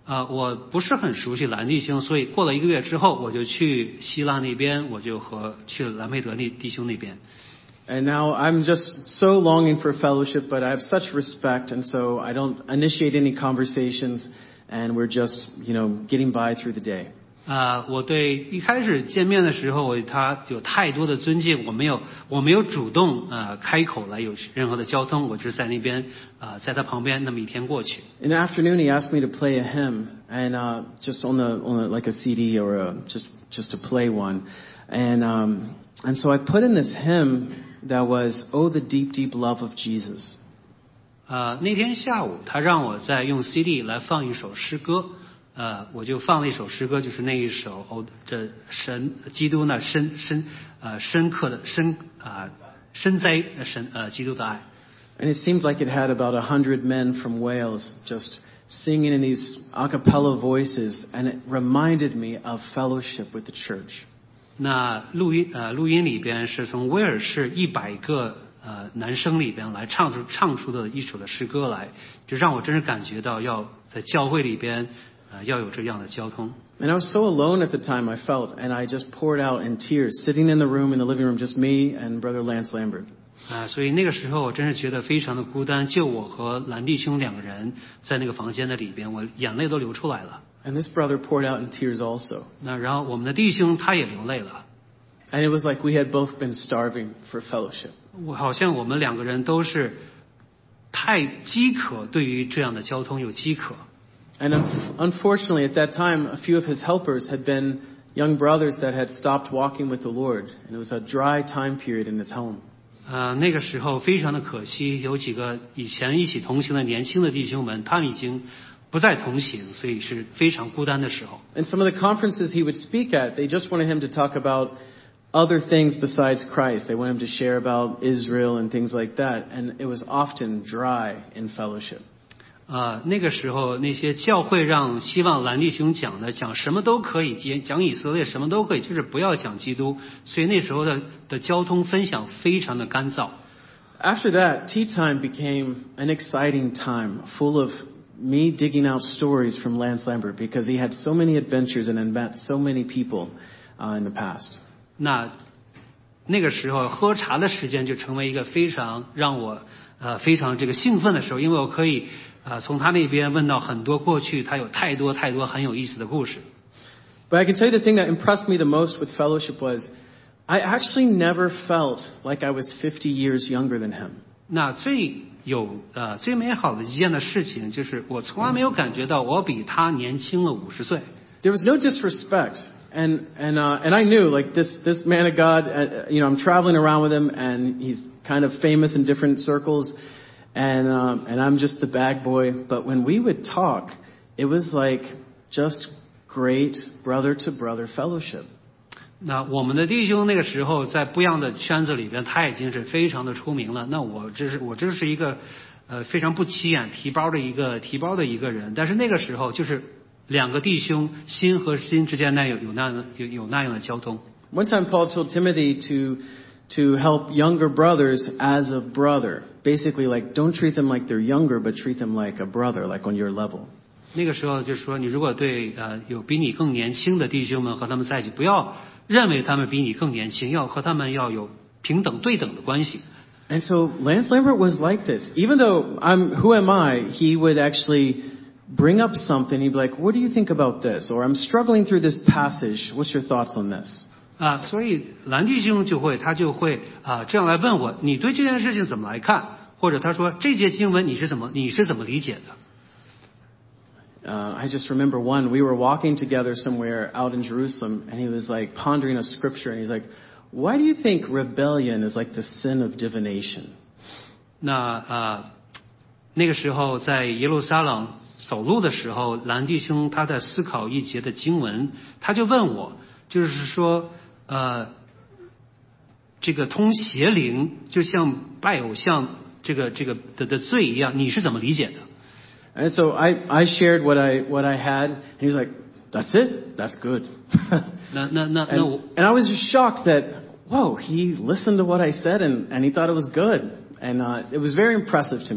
呃，我不是很熟悉兰弟兄，所以过了一个月之后，我就去希腊那边，我就和去了兰佩德那弟兄那边。 And now I'm just so longing for fellowship, but I have such respect, and so I don't initiate any conversations, and we're just, you know, getting by through the day. 啊、呃，我对一开始见面的时候，我对他有太多的尊敬，我没有我没有主动呃开口来有任何的交通，我只是在那边啊、呃，在他旁边那么一天过去。 In the afternoon, he asked me to play a hymn, and uh, just on the on the, like a C D or a, just just to play one, and um, and so I put in this hymn that was "Oh, the deep, deep love of Jesus." 呃，那天下午他让我再用 C D 来放一首诗歌。呃，我就放了一首诗歌，就是那一首哦，这神基督呢深深呃深刻的深啊、呃、深哉神呃基督的爱。 And it seemed like it had about a hundred men from Wales just singing in these a cappella voices, and it reminded me of fellowship with the church. 那录音呃录音里边是从威尔士一百个呃男生里边来唱出唱出的一首的诗歌来，就让我真是感觉到要在教会里边。呃，要有这样的交通。 And I was so alone at the time, I felt, and I just poured out in tears, sitting in the room, in the living room, just me and Brother Lance Lambert. 啊、呃，所以那个时候我真是觉得非常的孤单，就我和兰弟兄两个人在那个房间的里边，我眼泪都流出来了。 And this brother poured out in tears also. 那然后我们的弟兄他也流泪了。 And it was like we had both been starving for fellowship. 我好像我们两个人都是太饥渴，对于这样的交通有饥渴。 And unfortunately, at that time, a few of his helpers had been young brothers that had stopped walking with the Lord. And it was a dry time period in his home. 呃，那个时候非常的可惜，有几个以前一起同行的年轻的弟兄们，他们已经不再同行，所以是非常孤单的时候。 And some of the conferences he would speak at, they just wanted him to talk about other things besides Christ. They wanted him to share about Israel and things like that. And it was often dry in fellowship. 呃，那个时候那些教会让希望兰弟兄讲的，讲什么都可以，讲以色列什么都可以，就是不要讲基督。所以那时候的的交通分享非常的干燥。 After that, tea time became an exciting time, full of me digging out stories from Lance Lambert because he had so many adventures and had met so many people uh, in the past. 那那个时候喝茶的时间就成为一个非常让我呃非常这个兴奋的时候，因为我可以。啊，从他那边问到很多过去他有太多太多很有意思的故事。 But I can tell you the thing that impressed me the most with fellowship was I actually never felt like I was fifty years younger than him. 那最有呃最美好的一件的事情就是我从来没有感觉到我比他年轻了五十岁。 There was no disrespect, and and uh, and I knew like this this man of God. Uh, you know, I'm traveling around with him, and he's kind of famous in different circles. And um, and I'm just the bag boy. But when we would talk, it was like just great brother to brother fellowship. 那我们的弟兄那个时候在不一样的圈子里边，他已经是非常的出名了。那我这是我这是一个呃非常不起眼提包的一个提包的一个人。但是那个时候就是两个弟兄心和心之间那有有那有有那样的交通。 One time Paul told Timothy to to help younger brothers as a brother. Basically, like, don't treat them like they're younger, but treat them like a brother, like on your level. 那个时候就是说，你如果对呃有比你更年轻的弟兄们和他们在一起，不要认为他们比你更年轻，要和他们要有平等对等的关系。 And so Lance Lambert was like this. Even though I'm, who am I? He would actually bring up something. He'd be like, "What do you think about this?" Or, "I'm struggling through this passage. What's your thoughts on this?" 啊，所以兰弟兄就会他就会啊这样来问我，你对这件事情怎么来看？或者他说这节经文你是怎么你是怎么理解的？ Uh, I just remember one. We were walking together somewhere out in Jerusalem, and he was like pondering a scripture, and he's like, "Why do you think rebellion is like the sin of divination?" 那啊那个时候在耶路撒冷走路的时候，兰弟兄他在思考一节的经文，他就问我，就是说呃这个通邪灵就像拜偶像这个这个的的罪一样，你是怎么理解的？ And so I, I shared what I what I had, and he was like, "That's it. That's good." 那那那那我 and, and I was just shocked that, whoa, he listened to what I said and, and he thought it was good. And uh, it was very impressive to me.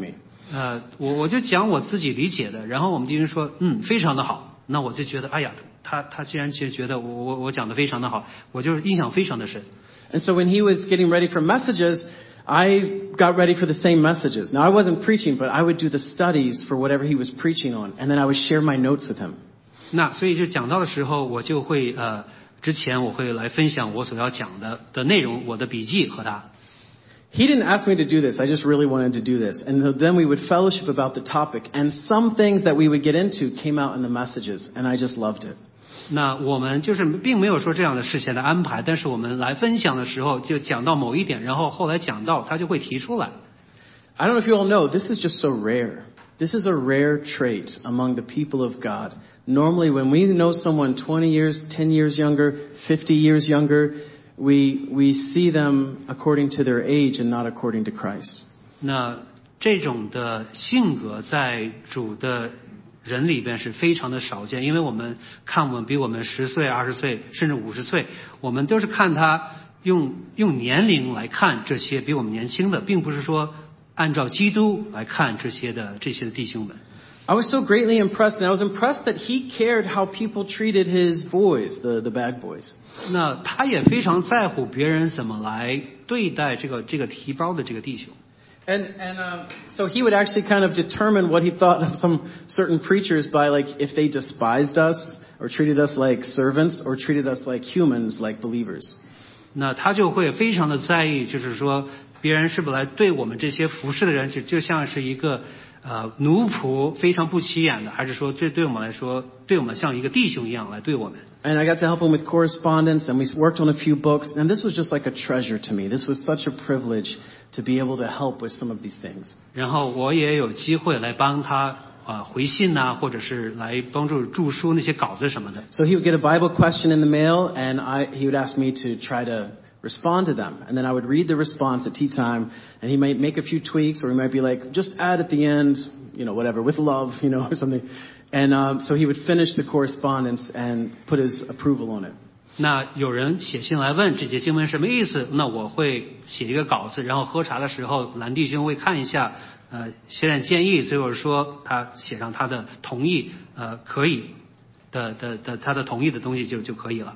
呃，我我就讲我自己理解的，然后我们弟兄说，嗯，非常的好，那我就觉得，哎呀，他他居然觉觉得我我我讲的非常的好，我就是印象非常的深。 And so when he was getting ready for messages, I got ready for the same messages. Now I wasn't preaching, but I would do the studies for whatever he was preaching on, and then I would share my notes with him. 那所以就讲到的时候，我就会呃，之前我会来分享我所要讲的的内容，我的笔记和他。 He didn't ask me to do this. I just really wanted to do this. And then we would fellowship about the topic. And some things that we would get into came out in the messages. And I just loved it. 那我们就是并没有说这样的事前的安排，但是我们来分享的时候就讲到某一点，然后后来讲到他就会提出来。 I don't know if you all know, this is just so rare. This is a rare trait among the people of God. Normally when we know someone twenty years, ten years younger, fifty years younger, We we see them according to their age and not according to Christ. 那这种的性格在主的人里边是非常的少见，因为我们看我们比我们十岁、二十岁甚至五十岁，我们都是看他用用年龄来看这些比我们年轻的，并不是说按照基督来看这些的这些的弟兄们。 I was so greatly impressed, and I was impressed that he cared how people treated his boys, the, the bad boys. 那他也非常在乎别人怎么来对待这个这个提包的这个弟兄。 And and um, so he would actually kind of determine what he thought of some certain preachers by like if they despised us or treated us like servants or treated us like humans, like believers. 那他就会非常的在意，就是说别人是不是来对我们这些服侍的人，就就像是一个。呃，奴仆非常不起眼的，还是说这对我们来说，对我们像一个弟兄一样来对我们。 And I got to help him with correspondence, and we worked on a few books, and this was just like a treasure to me. This was such a privilege to be able to help with some of these things. 然后我也有机会来帮他啊回信呐，或者是来帮助著书那些稿子什么的。 So he would get a Bible question in the mail, and I he would ask me to try to respond to them. And then I would read the response at tea time, and he might make a few tweaks, or he might be like, just add at the end, you know, whatever, with love, you know, or something. And um, so he would finish the correspondence and put his approval on it. 那有人写信来问这节经文什么意思，那我会写一个稿子，然后喝茶的时候，蓝弟兄会看一下，呃，写点建议，最后说他写上他的同意，呃，可以的的的他的同意的东西就就可以了。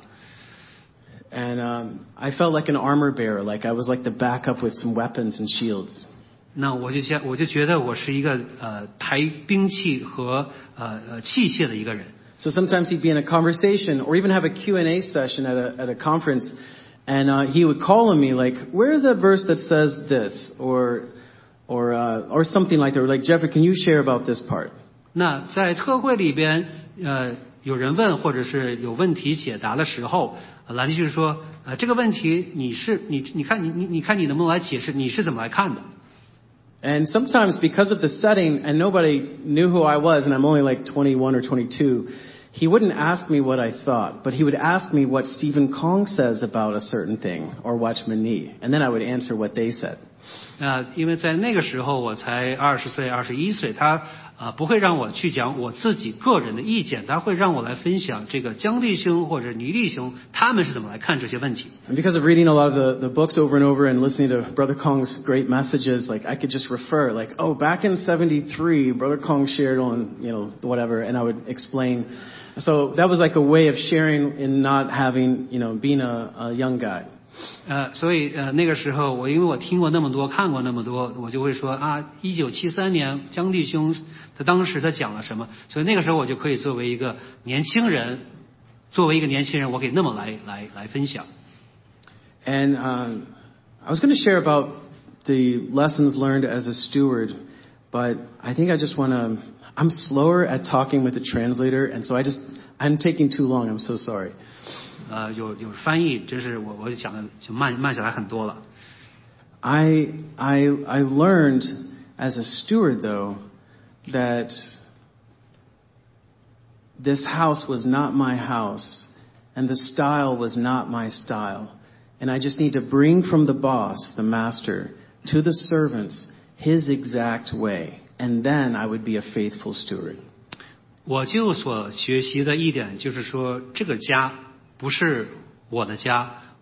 And um, I felt like an armor bearer, like I was like the backup with some weapons and shields. 那我就想，我就觉得我是一个呃抬兵器和呃呃器械的一个人。 So sometimes he'd be in a conversation or even have a Q and A session at a at a conference, and uh, he would call on me like, "Where's that verse that says this?" or or uh, or something like that. Or like, Jeffrey, can you share about this part? 那在特会里边，呃，有人问或者是有问题解答的时候。兰弟兄说，呃，这个问题你是你你看你你你看你能不能来解释你是怎么来看的 ？And sometimes because of the setting and nobody knew who I was and I'm only like twenty-one or twenty-two, he wouldn't ask me what I thought, but he would ask me what Stephen Kong says about a certain thing or Watchman Nee, and then I would answer what they said. 呃，因为在那个时候我才二十岁、二十一岁，他啊、呃、不会让我去讲我自己个人的意见，他会让我来分享这个江弟兄或者倪弟兄他们是怎么来看这些问题。 And because of reading a lot of the, the books over and over and listening to Brother Kong's great messages, like I could just refer, like, oh, back in seventy-three, Brother Kong shared on, you know, whatever, and I would explain. So that was like a way of sharing in not having, you know, being a, a young guy. 呃，所以呃那个时候我因为我听过那么多，看过那么多，我就会说啊，一九七三年江弟兄他当时他讲了什么，所以那个时候我就可以作为一个年轻人，作为一个年轻人，我可以那么来来来分享。 And um, I was going to share about the lessons learned as a steward, but I think I just want to. I'm slower at talking with the translator, and so I just I'm taking too long. I'm so sorry. 呃，有有翻译，这是我我讲的就慢慢下来很多了。 I I I learned as a steward though that this house was not my house and the style was not my style, and I just need to bring from the boss, the master, to the servants his exact way, and then I would be a faithful steward. 我就所学习的一点就是说，这个家不是我的家，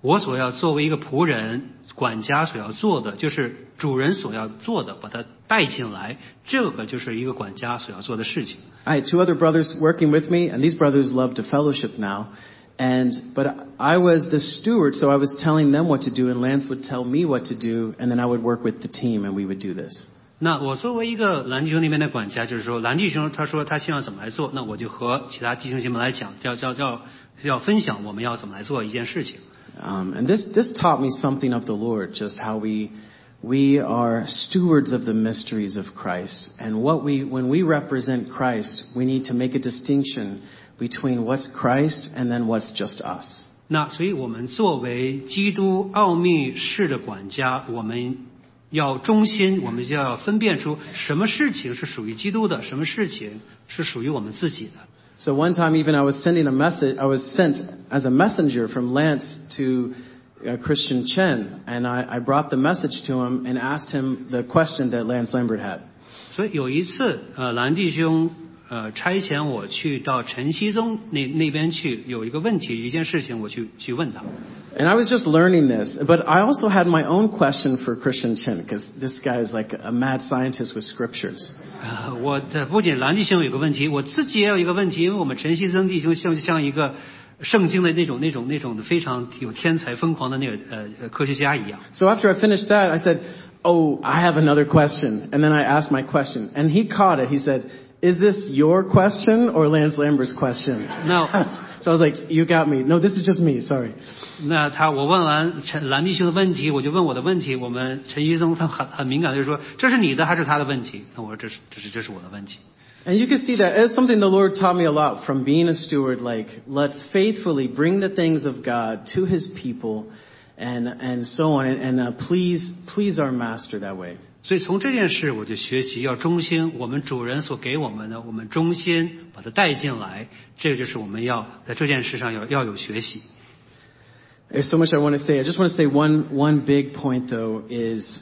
我所要作为一个仆人、管家所要做的，就是主人所要做的，把他带进来，这个就是一个管家所要做的事情。 I had two other brothers working with me, and these brothers love to fellowship now. And but I was the steward, so I was telling them what to do, and Lance would tell me what to do, and then I would work with the team, and we would do this. 那我作为一个蓝弟兄那边的管家，就是说蓝弟兄他说他希望怎么来做，那我就和其他弟兄姐妹来讲，要要要要分享我们要怎么来做一件事情。 Um, and this this taught me something of the Lord, just how we we are stewards of the mysteries of Christ, and what we when we represent Christ, we need to make a distinction between what's Christ and then what's just us. 那所以我们作为基督奥秘式的管家，我们要忠心，我们就要分辨出什么事情是属于基督的，什么事情是属于我们自己的。 So one time even I was sending a message, I was sent as a messenger from Lance to uh, Christian Chen, and I, I brought the message to him and asked him the question that Lance Lambert had. 所以有一次，呃，蓝弟兄呃差遣我去到陈熙宗那那边去，有一个问题，一件事情，我去去问他。 And I was just learning this, but I also had my own question for Christian Chen, because this guy is like a mad scientist with scriptures. 呃，我的不仅蓝弟兄有个问题，我自己也有一个问题，因为我们陈熙宗弟兄像像一个圣经的那种那种那种的非常有天才疯狂的那个呃科学家一样。 So after I finished that, I said, "Oh, I have another question." And then I asked my question, and he caught it. He said, "Is this your question or Lance Lambert's question?" No. So I was like, "You got me. No, this is just me. Sorry." 那他我问完陈蓝弟兄的问题，我就问我的问题。我们陈医生他很很敏感的就说：“这是你的还是他的问题？”那我说：“这是这是这是我的问题。” And you can see that as something the Lord taught me a lot from being a steward. Like, let's faithfully bring the things of God to His people, and and so on, and, and uh, please please our Master that way. 所以从这件事我就学习要忠心，我们主人所给我们的，我们忠心把它带进来，这个就是我们要在这件事上要要有学习。 There's so much I want to say. I just want to say one one big point though is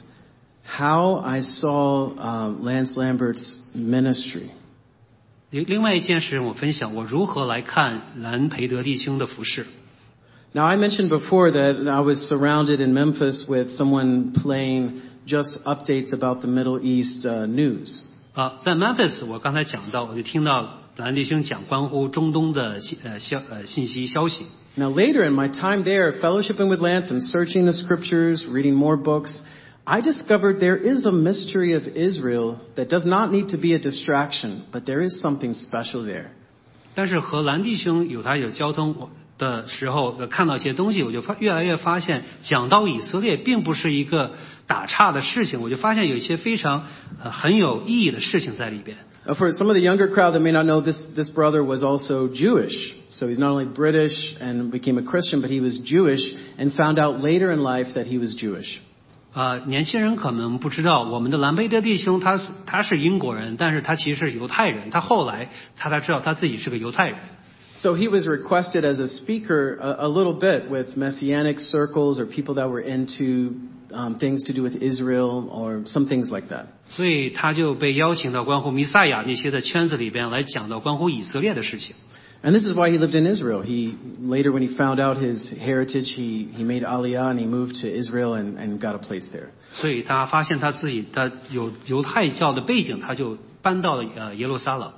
how I saw um, Lance Lambert's ministry. 另另外一件事我分享我如何来看兰培德弟兄的服事。 Now I mentioned before that I was surrounded in Memphis with someone playing just updates about the Middle East uh, news. 啊，在 Memphis 我刚才讲到，我就听到兰弟兄讲关乎中东的呃消呃信息消息。 Now later in my time there, fellowshipping with Lance and searching the scriptures, reading more books, I discovered there is a mystery of Israel that does not need to be a distraction, but there is something special there. 但是和兰弟兄有他有交通的时候，看到一些东西，我就发越来越发现，讲到以色列并不是一个打岔的事情，我就发现有一些非常呃很有意义的事情在里边。 Uh, for some of the younger crowd that may not know, this this brother was also Jewish. So he's not only British and became a Christian, but he was Jewish and found out later in life that he was Jewish. 呃，年轻人可能不知道，我们的兰培德弟兄他他是英国人，但是他其实是犹太人，他后来他才知道他自己是个犹太人。 So he was requested as a speaker a, a little bit with Messianic circles or people that were into um, things to do with Israel or some things like that. 所以他就被邀请到关乎弥赛亚那些的圈子里边来讲到关乎以色列的事情。 And this is why he lived in Israel. He later, when he found out his heritage, he, he made Aliyah and he moved to Israel and, and got a place there. 所以他发现他自己的有犹太教的背景，他就搬到了呃耶路撒冷。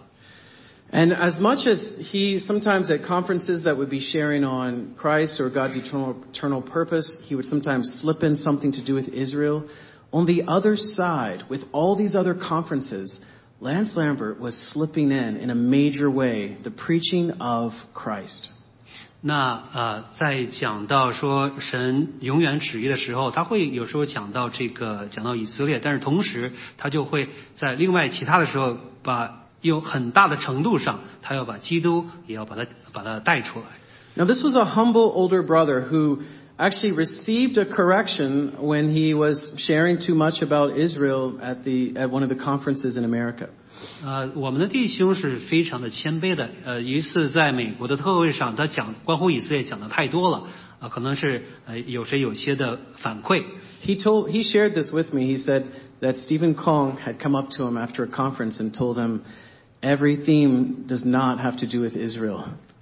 And as much as he sometimes at conferences that would be sharing on Christ or God's eternal, eternal purpose, he would sometimes slip in something to do with Israel. On the other side, with all these other conferences, Lance Lambert was slipping in, in a major way, the preaching of Christ. 那呃，在讲到说神永远旨意的时候，他会有时候讲到这个讲到以色列，但是同时他就会在另外其他的时候把。有很大的程度上，他要把基督也要把它把它带出来。 Now this was a humble older brother who actually received a correction when he was sharing too much about Israel at the at one of the conferences in America. 呃，我们的弟兄是非常的谦卑的。呃，一次在美国的特会上，他讲关乎以色列讲的太多了，啊、呃，可能是呃有谁有些的反馈。 He told he shared this with me. He said that Stephen Kong had come up to him after a conference and told him, every theme does not have to do with Israel.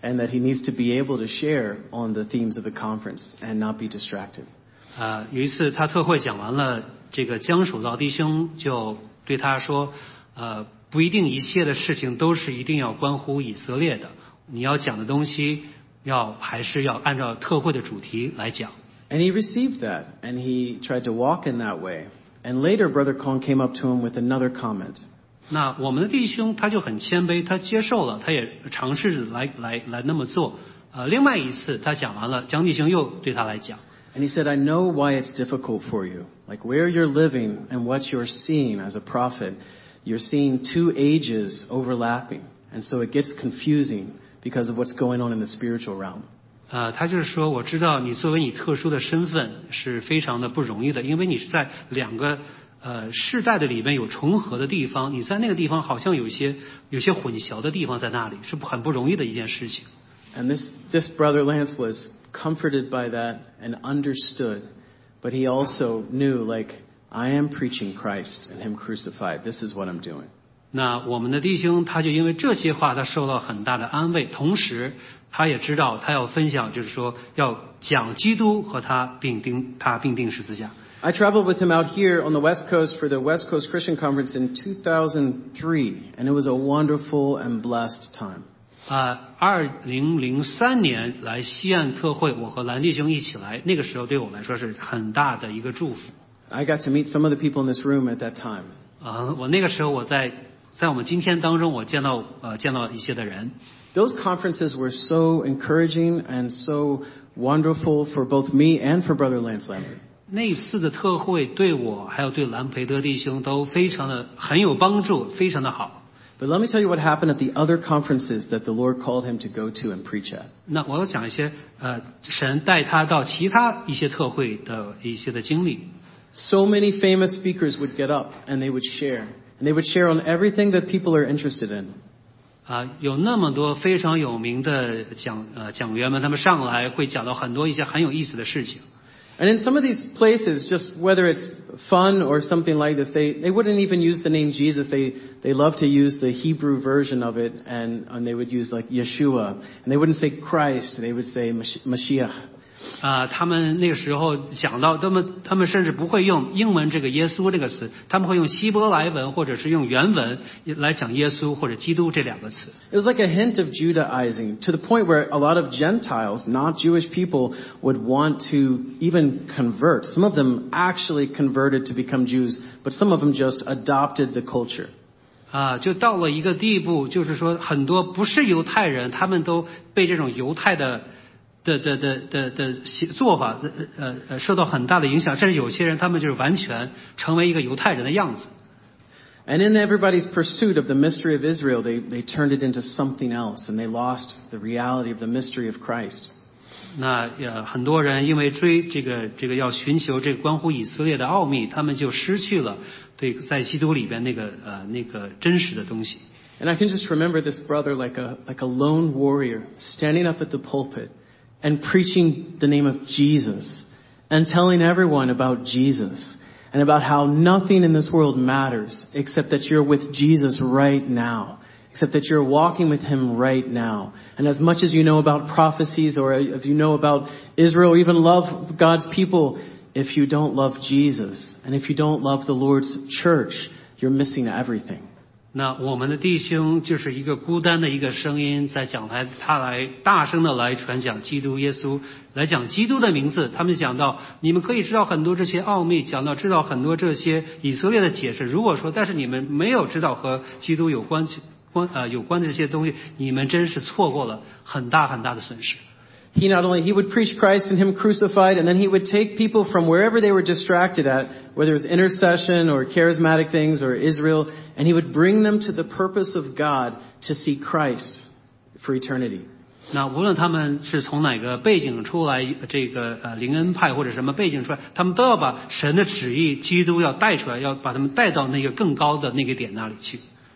and that he needs to be able to share on the themes of the conference and not be distracted. 呃，有一次他特会讲完了，这个江守造弟兄就对他说，呃，不一定一切的事情都是一定要关乎以色列的，你要讲的东西要还是要按照特会的主题来讲。 And he received that, and he tried to walk in that way. And later, Brother Kong came up to him with another comment. 那我们的弟兄他就很谦卑，他接受了，他也尝试着来来来那么做。呃，另外一次他讲完了，江弟兄又对他来讲。 And he said, I know why it's difficult for you. Like where you're living and what you're seeing as a prophet, you're seeing two ages overlapping. And so it gets confusing because of what's going on in the spiritual realm. 呃，他就是说，我知道你作为你特殊的身份是非常的不容易的，因为你是在两个呃世代的里面有重合的地方，你在那个地方好像有些有些混淆的地方在那里，是很不容易的一件事情。 And this, this brother Lance was comforted by that and understood, but he also knew, like, I am preaching Christ and Him crucified. This is what I'm doing. 那我们的弟兄他就因为这些话他受到很大的安慰，同时他也知道他要分享，就是说要讲基督和他并钉他并钉十字架。 I traveled with him out here on the West Coast for the West Coast Christian Conference in two thousand three, and it was a wonderful and blessed time. 啊，二零零三年来西岸特会，我和蓝弟兄一起来，那个时候对我来说是很大的一个祝福。 I got to meet some of the people in this room at that time. 啊，我那个时候我在在我们今天当中，我见到呃见到一些的人。 Those conferences were so encouraging and so wonderful for both me and for Brother Lance Lambert. 那一次的特会对我还有对兰培德弟兄都非常的很有帮助，非常的好。 But let me tell you what happened at the other conferences that the Lord called him to go to and preach at. 那我要讲一些呃神带他到其他一些特会的一些的经历。 So many famous speakers would get up and they would share. And they would share on everything that people are interested in. 啊，有那么多非常有名的讲呃讲员们，他们上来会讲到很多一些很有意思的事情。 And in some of these places, just whether it's fun or something like this, they, they wouldn't even use the name Jesus. They, they love to use the Hebrew version of it, and, and they would use like Yeshua. And they wouldn't say Christ, they would say Mashiach. 啊，他们那个时候讲到，他们他们甚至不会用英文这个耶稣这个词，他们会用希伯来文或者是用原文来讲耶稣或者基督这两个词。 It was like a hint of Judaizing to the point where a lot of Gentiles, not Jewish people, would want to even convert. Some of them actually converted to become Jews, but some of them just adopted the culture. 啊，就到了一个地步，就是说很多不是犹太人，他们都被这种犹太的。的的的的的做法，呃呃受到很大的影响，甚至有些人他们就是完全成为一个犹太人的样子。 And in everybody's pursuit of the mystery of Israel, they they turned it into something else, and they lost the reality of the mystery of Christ. 那呃很多人因为追这个这个要寻求这个关乎以色列的奥秘，他们就失去了对在基督里边那个呃那个真实的东西。 And I can just remember this brother like a like a lone warrior standing up at the pulpit and preaching the name of Jesus and telling everyone about Jesus and about how nothing in this world matters except that you're with Jesus right now, except that you're walking with Him right now. And as much as you know about prophecies or if you know about Israel, or even love God's people, if you don't love Jesus and if you don't love the Lord's church, you're missing everything. 那我们的弟兄就是一个孤单的一个声音，在讲台他来大声的来传讲基督耶稣，来讲基督的名字。他们讲到，你们可以知道很多这些奥秘，讲到知道很多这些以色列的解释。如果说，但是你们没有知道和基督有关关呃有关的这些东西，你们真是错过了很大很大的损失。 He not only, he would preach Christ and Him crucified, and then he would take people from wherever they were distracted at, whether it was intercession or charismatic things or Israel, and he would bring them to the purpose of God to see Christ for eternity. 那无论他们是从哪个背景出来，这个呃灵恩派或者什么背景出来，他们都要把神的旨意、基督要带出来，要把他们带到那个更高的那个点那里去。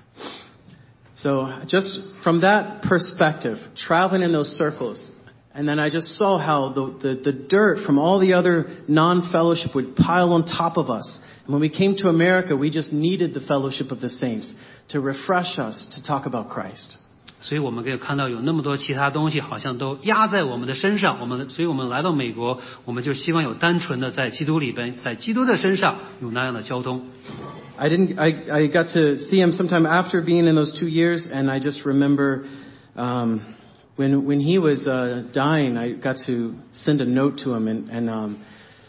So just from that perspective, traveling in those circles, and then I just saw how the, the, the dirt from all the other non-fellowship would pile on top of us. And when we came to America, we just needed the fellowship of the saints to refresh us, to talk about Christ. 所以我们可以看到有那么多其他东西好像都压在我们的身上，我们所以我们来到美国，我们就希望有单纯的在基督里边，在基督的身上有那样的交通。 I didn't. I, I got to see him sometime after being in those two years, and I just remember um, when when he was uh, dying, I got to send a note to him, and, and um,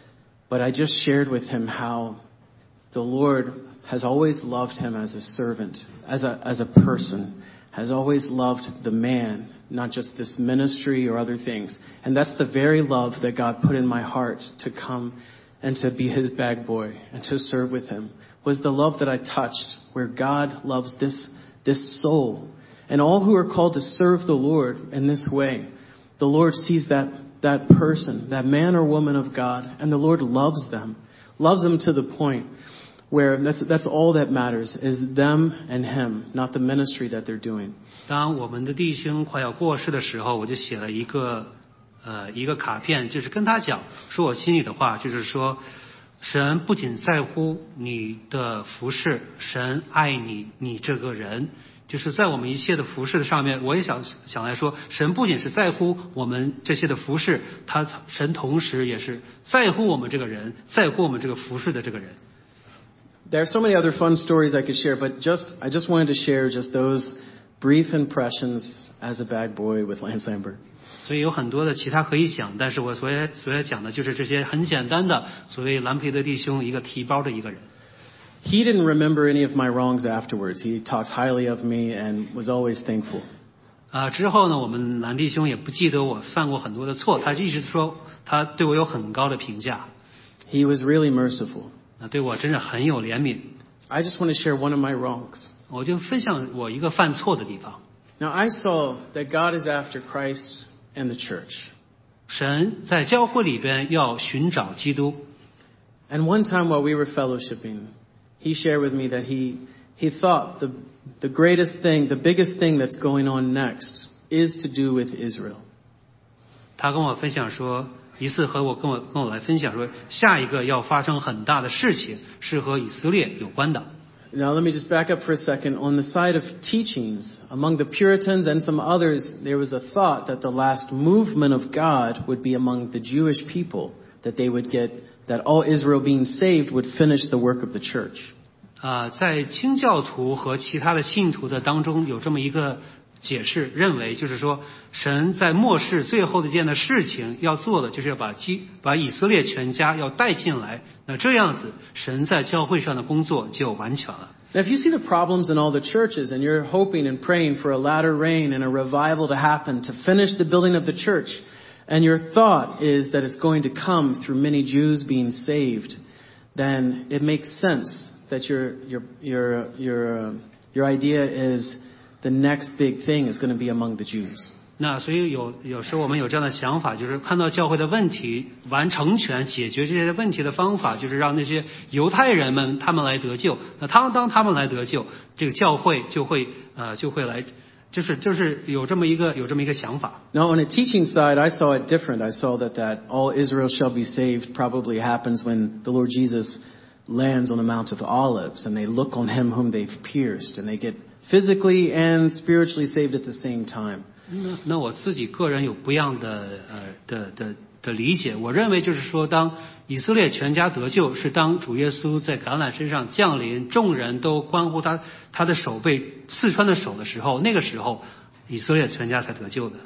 but I just shared with him how the Lord has always loved him as a servant, as a as a person, has always loved the man, not just this ministry or other things, and that's the very love that God put in my heart to come and to be his bag boy and to serve with him. Was the love that I touched, where God loves this this soul. And all who are called to serve the Lord in this way, the Lord sees that that person, that man or woman of God, and the Lord loves them. Loves them to the point where that's that's all that matters, is them and him, not the ministry that they're doing. 当我们的弟兄快要过世的时候，我就写了一个呃一个卡片，就是跟他讲，说我心里的话，就是说神不仅在乎你的服事，神爱你，你这个人，就是在我们一切的服事的上面，我也想想来说，神不仅是在乎我们这些的服事，他神同时也是在乎我们这个人，在乎我们这个服事的这个人。 There are so many other fun stories I could share, but just I just wanted to share just those brief impressions as a bag boy with Lance Lambert. 所以有很多的其他可以讲，但是我所要所要讲的就是这些很简单的所谓兰培德弟兄一个提包的一个人。 He didn't remember any of my wrongs afterwards. He talked highly of me and was always thankful. 啊，之后呢，我们兰弟兄也不记得我犯过很多的错，他一直说他对我有很高的评价。 He was really merciful. 那对我真是很有怜悯。 I just want to share one of my wrongs. 我就分享我一个犯错的地方。 Now I saw that God is after Christ and the church. 神在教会里边要寻找基督。 And one time while we were fellowshipping, he shared with me that he he thought the the greatest thing, the biggest thing that's going on next is to do with Israel. 他跟我分享说，一次和我跟我跟我来分享说，下一个要发生很大的事情是和以色列有关的。 Now let me just back up for a second. On the side of teachings, among the Puritans and some others, there was a thought that the last movement of God would be among the Jewish people, that they would get, that all Israel being saved would finish the work of the church. 啊，在清教徒和其他的信徒的当中有这么一个解释，认为就是说，神在末世最后的一件的事情要做的，就是要把基把以色列全家要带进来。那这样子，神在教会上的工作就完全了。 Now, if you see the problems in all the churches and you're hoping and praying for a latter rain and a revival to happen to finish the building of the church, and your thought is that it's going to come through many Jews being saved, then it makes sense that your your your your uh, your idea is the next big thing is going to be among the Jews. 那所以有有时候我们有这样的想法，就是看到教会的问题完成全解决这些问题的方法，就是让那些犹太人们他们来得救。那他们当他们来得救，这个教会就会呃就会来，就是就是有这么一个有这么一个想法。 Now, on the teaching side, I saw it different. I saw that that all Israel shall be saved probably happens when the Lord Jesus lands on the Mount of Olives and they look on him whom they've pierced and they get physically and spiritually saved at the same time. 那那我自己个人有不一样的呃的的的理解，我认为就是说，当以色列全家得救，是当主耶稣在橄榄身上降临，众人都关乎他他的手被刺穿的手的时候，那个时候以色列全家才得救的。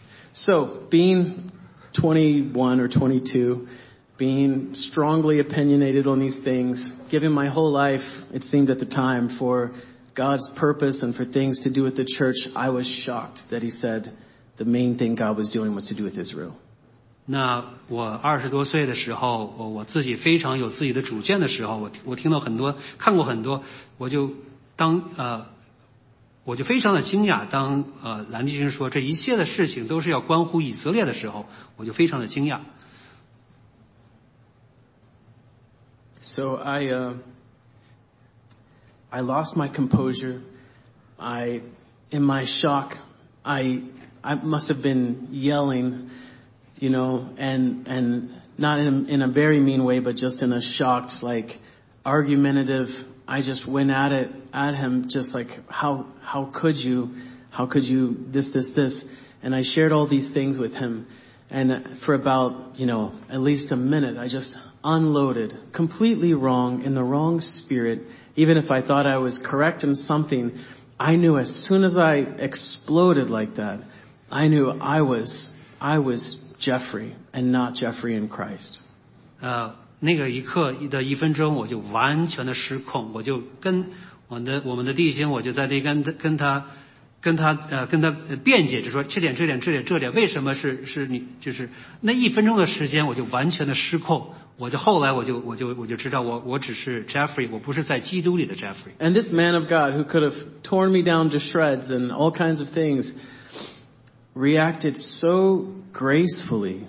So, being twenty-one or twenty-two, being strongly opinionated on these things, giving my whole life, it seemed at the time, for God's purpose and for things to do with the church, I was shocked that he said the main thing God was doing was to do with Israel. 那我二十多岁的时候，我我自己非常有自己的主见的时候，我我听到很多，看过很多，我就当呃，我就非常的惊讶。当呃兰弟兄说这一切的事情都是要关乎以色列的时候，我就非常的惊讶。 So I, uh, I lost my composure. I, in my shock, I, I must have been yelling, you know, and and not in a, in a very mean way, but just in a shocked, like argumentative. I just went at it at him, just like how how could you? How could you this, this, this? And I shared all these things with him. And for about, you know, at least a minute, I just unloaded, completely wrong, in the wrong spirit. Even if I thought I was correct in something, I knew as soon as I exploded like that, I knew I was, I was Jeffrey and not Jeffrey in Christ. 呃，那个一刻的一分钟，我就完全的失控，我就跟我的我们的弟兄，我就在那跟跟他跟他呃跟他辩解，就说这点这点这点这点为什么是是你就是那一分钟的时间，我就完全的失控。我就后来我就我就我就知道我我只是 Jeffrey， 我不是在基督里的 Jeffrey。 And this man of God who could have torn me down to shreds and all kinds of things reacted so gracefully,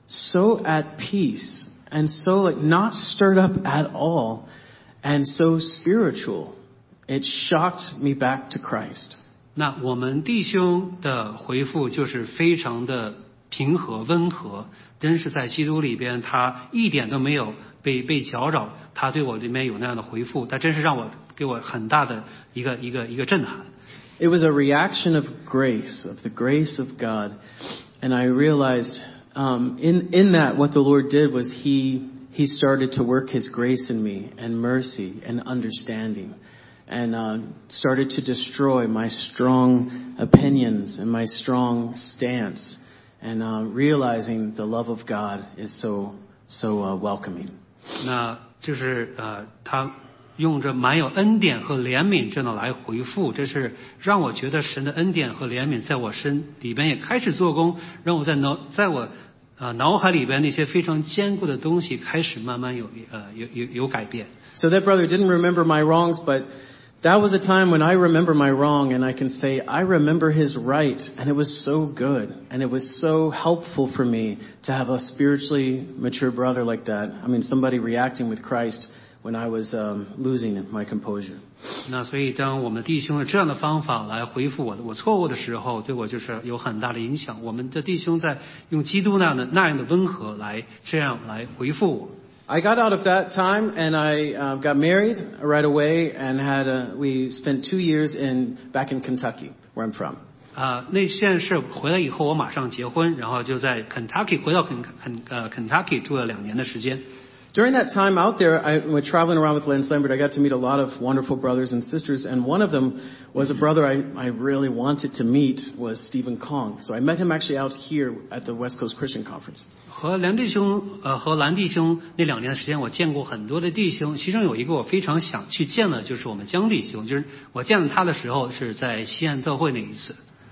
so at peace, and so like not stirred up at all, and so spiritual. It shocked me back to Christ. 那我们弟兄的回复就是非常的平和温和，真是在基督里边，他一点都没有被被搅扰，他对我里面有那样的回复，他真是让我给我很大的一个一个一个震撼。 It was a reaction of grace, of the grace of God, and I realized um, in in that what the Lord did was He He started to work His grace in me and mercy and understanding, and uh, started to destroy my strong opinions and my strong stance. And uh, realizing the love of God is so so uh, welcoming. 那就是呃，他用着满有恩典和怜悯这样的来回复，这是让我觉得神的恩典和怜悯在我身里边也开始做工，让我在脑在我呃脑海里边那些非常坚固的东西开始慢慢有呃有有有改变。 So that brother didn't remember my wrongs, but that was a time when I remember my wrong and I can say, I remember his right, and it was so good, and it was so helpful for me to have a spiritually mature brother like that. I mean, somebody reacting with Christ when I was um, losing my composure. 那所以当我们弟兄用这样的方法来回复我我错误的时候，对我就是有很大的影响。我们的弟兄在用基督那样的那样的温和来这样来回复我。 I got out of that time and I uh, got married right away and had a, we spent two years in back in Kentucky, where I'm from. 啊、呃，那件事回来以后，我马上结婚，然后就在 Kentucky 回到肯肯呃 Kentucky 住了两年的时间。 During that time out there, I was traveling around with Lance Lambert. I got to meet a lot of wonderful brothers and sisters, and one of them was a brother I, I really wanted to meet was Stephen Kong. So I met him actually out here at the West Coast Christian Conference. 和梁弟兄呃和蓝弟兄那两年的时间，我见过很多的弟兄，其中有一个我非常想去见的，就是我们江弟兄。就是我见了他的时候，是在西岸特会那一次。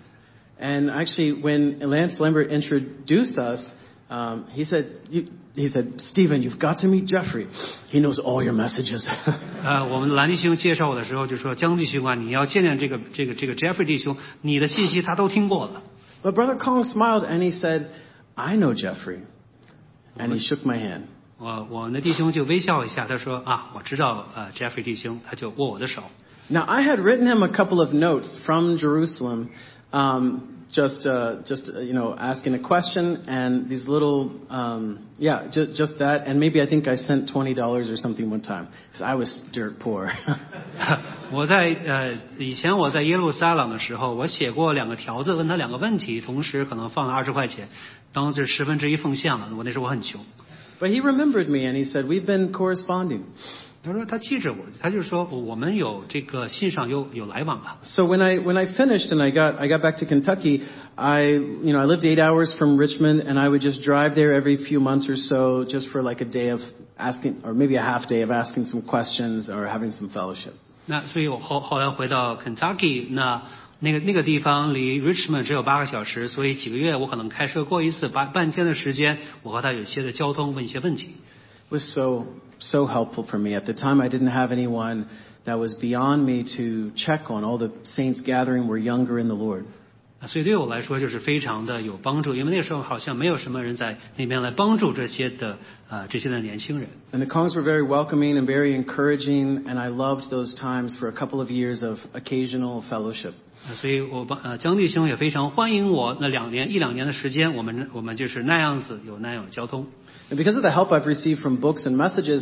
And actually, when Lance Lambert introduced us, um, he said, you, he said, Stephen, you've got to meet Jeffrey. He knows all your messages. 呃，我们蓝弟兄介绍我的时候就说，江弟兄啊，你要见见这个这个这个 Jeffrey 弟兄，你的信息他都听过了。 But Brother Kong smiled and he said, I know Jeffrey. And he shook my hand. 我我的弟兄就微笑一下，他说啊，我知道呃 Jeffrey 弟兄，他就握我的手。 Now I had written him a couple of notes from Jerusalem, um, just uh, just uh, you know asking a question and these little um, yeah just just that and maybe I think I sent twenty dollars or something one time because I was dirt poor. 我在呃以前我在耶路撒冷的时候，我写过两个条子，问他两个问题，同时可能放了二十块钱，当这十分之一奉献了。我那时候我很穷。 But he remembered me and he said, "We've been corresponding." 他说他记着我，他就说我们有这个信上有有来往了。 So when I when I finished and I got I got back to Kentucky, I you know I lived eight hours from Richmond and I would just drive there every few months or so just for like a day of asking or maybe a half day of asking some questions or having some fellowship. 那所以我后后来回到 Kentucky， 那那个那个地方离 Richmond 只有八个小时，所以几个月我可能开车过一次，半半天的时间，我和他有一些的交通，问一些问题。 It was so so helpful for me. At the time, I didn't have anyone that was beyond me to check on. All the saints gathering were younger in the Lord. 所以对我来说就是非常的有帮助，因为那个时候好像没有什么人在那边来帮助这些的呃这些的年轻人。 And the Kongs were very welcoming and very encouraging, and I loved those times for a couple of years of occasional fellowship. 所以我帮呃江弟兄也非常欢迎我，那两年一两年的时间，我们我们就是那样子有那样交通。 And because of the help I've received from books and messages,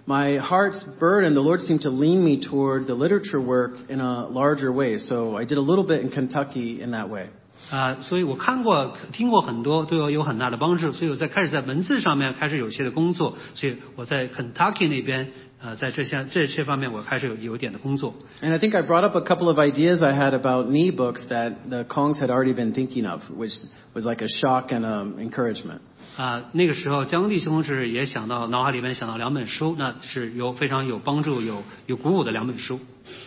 my heart's burden, the Lord seemed to lean me toward the literature work in a larger way. So I did a little bit in Kentucky in that way. 啊、呃，所以我看过、听过很多，对我有很大的帮助。所以我在开始在文字上面开始有些的工作。所以我在 Kentucky 那边，呃，在这些这些方面我开始有有点的工作。 And I think I brought up a couple of ideas I had about knee books that the Kongs had already been thinking of, which was like a shock and um, encouragement. 啊、呃，那个时候江弟兄是也想到脑海里面想到两本书，那是有非常有帮助、有有鼓舞的两本书。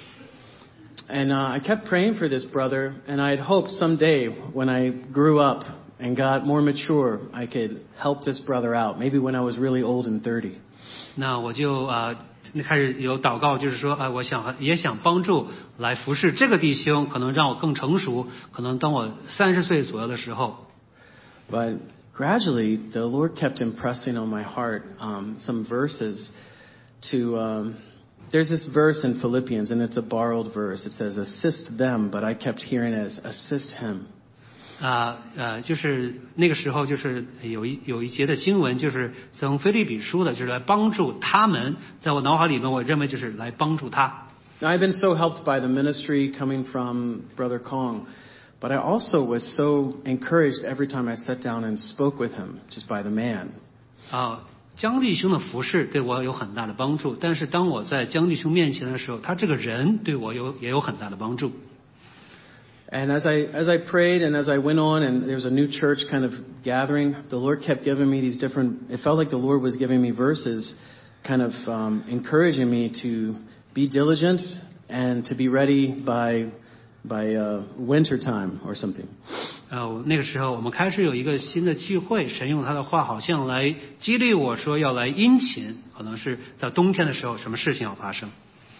And uh, I kept praying for this brother, and I'd hoped someday when I grew up and got more mature, I could help this brother out, maybe when I was really old and thirty. 那我就啊、呃、开始有祷告，就是说啊、呃，我想也想帮助来服侍这个弟兄，可能让我更成熟，可能当我三十岁左右的时候。 But gradually, the Lord kept impressing on my heart um, some verses to... Um, There's this verse in Philippians, and it's a borrowed verse. It says, assist them, but I kept hearing it as assist him. 啊呃，就是那个时候，就是有一有一节的经文，就是从腓立比书的，就是来帮助他们。在我脑海里面，我认为就是来帮助他。 Now, I've been so helped by the ministry coming from Brother Kong, but I also was so encouraged every time I sat down and spoke with him, just by the man. 啊。江弟兄的服侍对我有很大的帮助，但是当我在江弟兄面前的时候，他这个人对我有也有很大的帮助。 And as I as I prayed and as I went on, and there was a new church kind of gathering, the Lord kept giving me these different. It felt like the Lord was giving me verses, kind of um, encouraging me to be diligent and to be ready by by uh, winter time or something. 呃，那个时候我们开始有一个新的聚会，神用他的话好像来激励我说要来殷勤，可能是在冬天的时候什么事情要发生。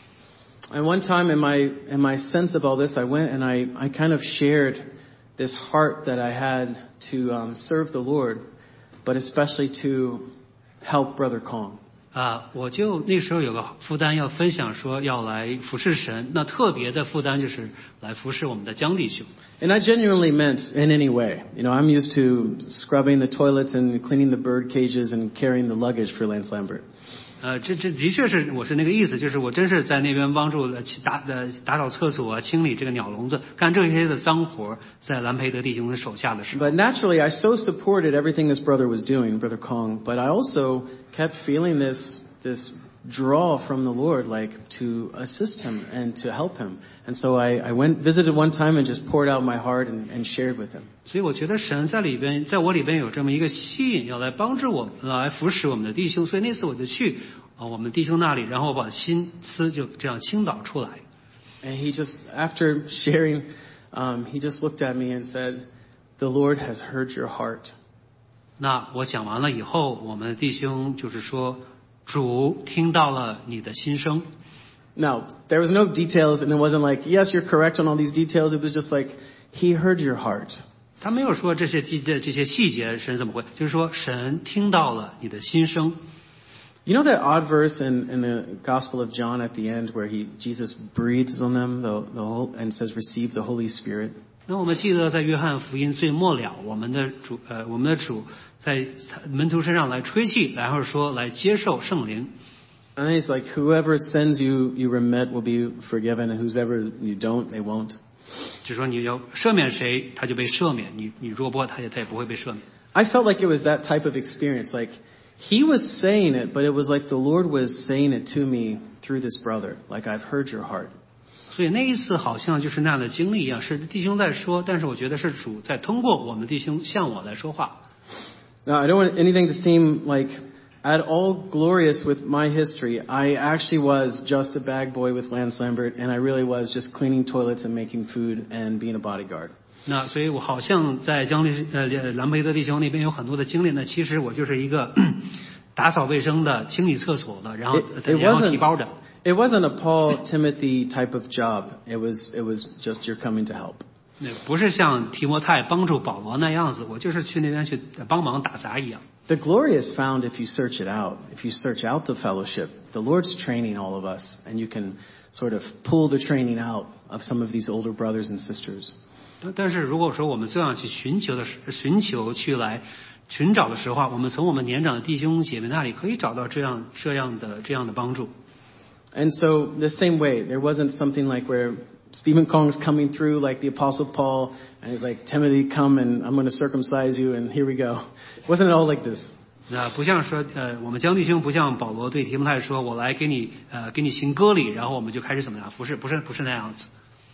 And one time in my in my sense of all this, I went and I I kind of shared this heart that I had to um, serve the Lord, but especially to help Brother Kong. 啊，我就那时候有个负担要分享，说要来服侍神。那特别的负担就是来服侍我们的江弟兄。 And I genuinely meant in any way. You know, I'm used to scrubbing the toilets and cleaning the bird cages and carrying the luggage for Lance Lambert. 呃，这这的确是我是那个意思，就是我真是在那边帮助打呃打扫厕所啊，清理这个鸟笼子，干这些的脏活，在兰培德弟兄的手下的时候。 But naturally, I so supported everything this brother was doing, Brother Kong. But I also kept feeling this this draw from the Lord, like to assist him and to help him. And so I, I went visited one time and just poured out my heart and, and shared with him. 所以我觉得神在里边，在我里边有这么一个吸引，要来帮助我们，来扶持我们的弟兄。所以那次我就去啊、呃、我们弟兄那里，然后我把心思就这样倾倒出来。 And he just, after sharing, um, he just looked at me and said, "The Lord has heard your heart." 那我讲完了以后，我们的弟兄就是说，主听到了你的心声。 Now, there was no details, and it wasn't like, yes, you're correct on all these details. It was just like, he heard your heart. 他没有说这些细这些细节，神怎么会？就是说，神听到了你的心声。 You know that odd verse in, in the Gospel of John at the end where he Jesus breathes on them the, the whole, and says, "Receive the Holy Spirit." 那我们记得在约翰福音最末了，我们的主呃，我们的主在门徒身上来吹气，然后说来接受圣灵。 And then he's like, "Whoever sins you you remit will be forgiven, and whoever you don't, they won't." 就说你要赦免谁，他就被赦免；你你若不，他也他也不会被赦免。 I felt like it was that type of experience. Like he was saying it, but it was like the Lord was saying it to me through this brother. Like, I've heard your heart. 所以那一次好像就是那样的经历一样，是弟兄在说，但是我觉得是主在通过我们弟兄向我来说话。 Now, I don't want anything to seem like at all glorious with my history. I actually was just a bag boy with Lance Lambert, and I really was just cleaning toilets and making food and being a bodyguard. 那所以我好像在江利呃兰培德弟兄那边有很多的经历呢。其实我就是一个打扫卫生的、清理厕所的，然后 It, it 然后提包的。 It wasn't a Paul Timothy type of job. It was it was just you're coming to help. 那不是像提摩太帮助保罗那样子，我就是去那边去帮忙打杂一样。 The glory is found if you search it out. If you search out the fellowship, the Lord's training all of us, and you can sort of pull the training out of some of these older brothers and sisters. 但是如果说我们这样去寻求的寻求去来寻找的时候，我们从我们年长的弟兄姐妹那里可以找到这样这样的这样的帮助。 And so the same way, there wasn't something like where Stephen Kong's coming through like the Apostle Paul, and he's like, Timothy, come and I'm going to circumcise you, and here we go. It wasn't all like this. 那不像说，呃，我们江弟兄不像保罗对提摩太说，我来给你，呃，给你行割礼，然后我们就开始怎么样？不是，不是，不是那样子。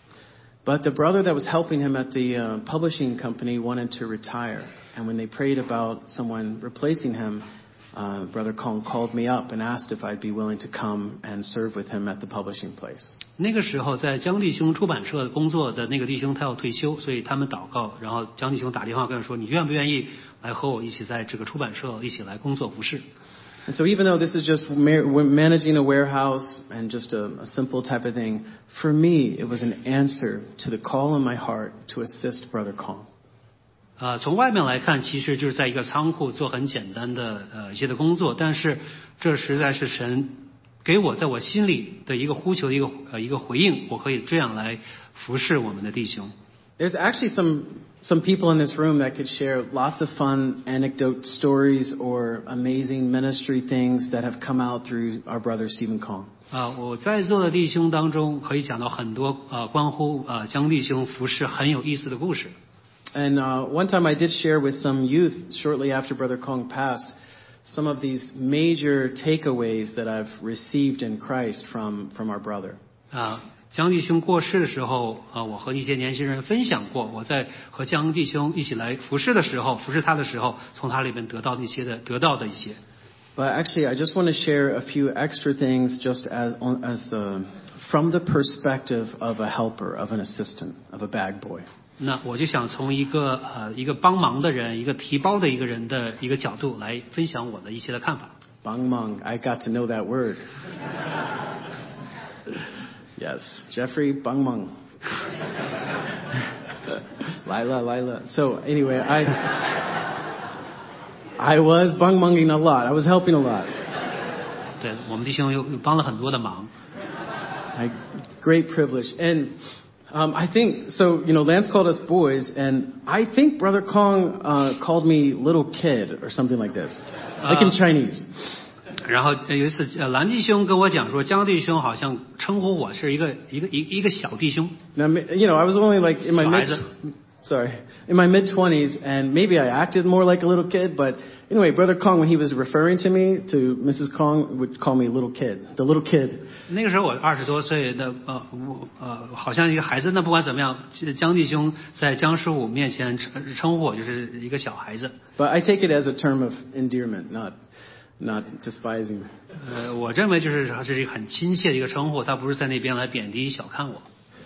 But the brother that was helping him at the uh, publishing company wanted to retire, and when they prayed about someone replacing him, uh, Brother Kong called me up and asked if I'd be willing to come and serve with him at the publishing place. 那个时候，在江弟兄出版社工作的那个弟兄，他要退休，所以他们祷告，然后江弟兄打电话跟我说：“你愿不愿意来和我一起在这个出版社一起来工作服侍？” And so even though this is just managing a warehouse and just a, a simple type of thing, for me it was an answer to the call in my heart to assist Brother Kong. 呃，从外面来看，其实就是在一个仓库做很简单的呃一些的工作，但是这实在是神给我在我心里的一个呼求的一个呃一个回应，我可以这样来服侍我们的弟兄。 There's actually some some people in this room that could share lots of fun anecdote stories or amazing ministry things that have come out through our brother Stephen Kong. 啊、呃，我在座的弟兄当中可以讲到很多呃关乎呃江弟兄服侍很有意思的故事。 And uh, one time I did share with some youth shortly after Brother Kong passed some of these major takeaways that I've received in Christ from from our brother. 啊、呃，江弟兄过世的时候，啊、呃，我和一些年轻人分享过，我在和江弟兄一起来服侍的时候，服侍他的时候，从他里边得到的一些的，得到的一些。 But actually, I just want to share a few extra things, just as as the from the perspective of a helper, of an assistant, of a bag boy. 那我就想从一个呃一个帮忙的人，一个提包的一个人的一个角度来分享我的一些的看法。 帮忙 I got to know that word. Yes, Jeffrey, bang mang. Lila, Lila. So anyway, I I was bang manging a lot. I was helping a lot. 对，我们弟兄又帮了很多的忙。 I, great privilege. And um, I think, so, you know, Lance called us boys, and I think Brother Kong uh, called me little kid or something like this, like in Chinese. 然后有一次，呃，蓝弟兄跟我讲说，江弟兄好像称呼我是一个一个一一个小弟兄。 Now, you know, I was only like in my mid, sorry, in my mid twenties, and maybe I acted more like a little kid. But anyway, Brother Kong, when he was referring to me, to Missus Kong, would call me little kid, the little kid. 那个时候我二十多岁，那呃我呃好像一个孩子。那不管怎么样，江弟兄在江师傅面前称称呼我就是一个小孩子。 But I take it as a term of endearment, not. Not despising. 呃，我认为就是这是一个很亲切的一个称呼，他不是在那边来贬低、小看我。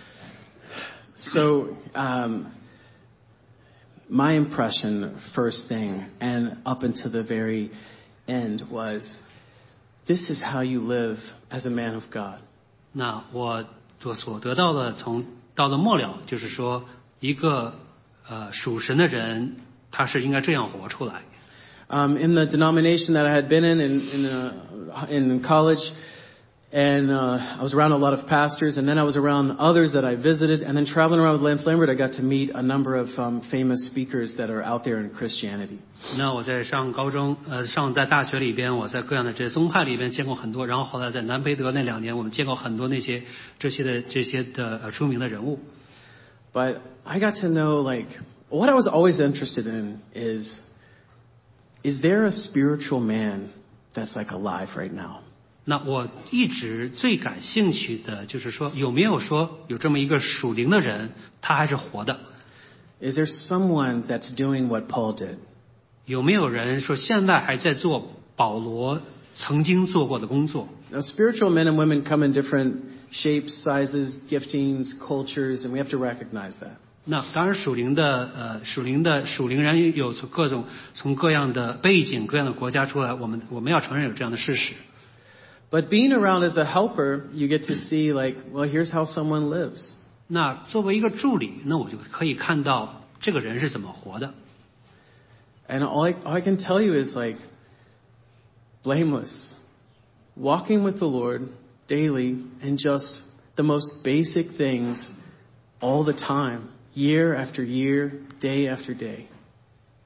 So, um, my impression, first thing, and up until the very end, was this is how you live as a man of God. 那我所所得到的，从到了末了，就是说，一个呃属神的人，他是应该这样活出来。 Um, in the denomination that I had been in in, in, uh, in college, and uh, I was around a lot of pastors, and then I was around others that I visited, and then traveling around with Lance Lambert, I got to meet a number of um, famous speakers that are out there in Christianity. 那我在上高中，呃，上在大学里边，我在各样的这些宗派里边见过很多，然后后来在南培德那两年，我们见过很多那些这些的这些的呃出名的人物。 But I got to know, like, what I was always interested in is. Is there a spiritual man that's like alive right now? 那我一直最感兴趣的就是说，有没有说有这么一个属灵的人，他还是活的？ Is there someone that's doing what Paul did? 有没有人说现在还在做保罗曾经做过的工作？ Now, spiritual men and women come in different shapes, sizes, giftings, cultures, and we have to recognize that. 那当然，属灵的呃，属灵的属灵人有从各种从各样的背景、各样的国家出来，我们我们要承认有这样的事实。 But being around as a helper, you get to see like, well, here's how someone lives. 那作为一个助理，那我就可以看到这个人是怎么活的。 And all I, all I can tell you is like, blameless, walking with the Lord daily, and just the most basic things all the time. Year after year, day after day.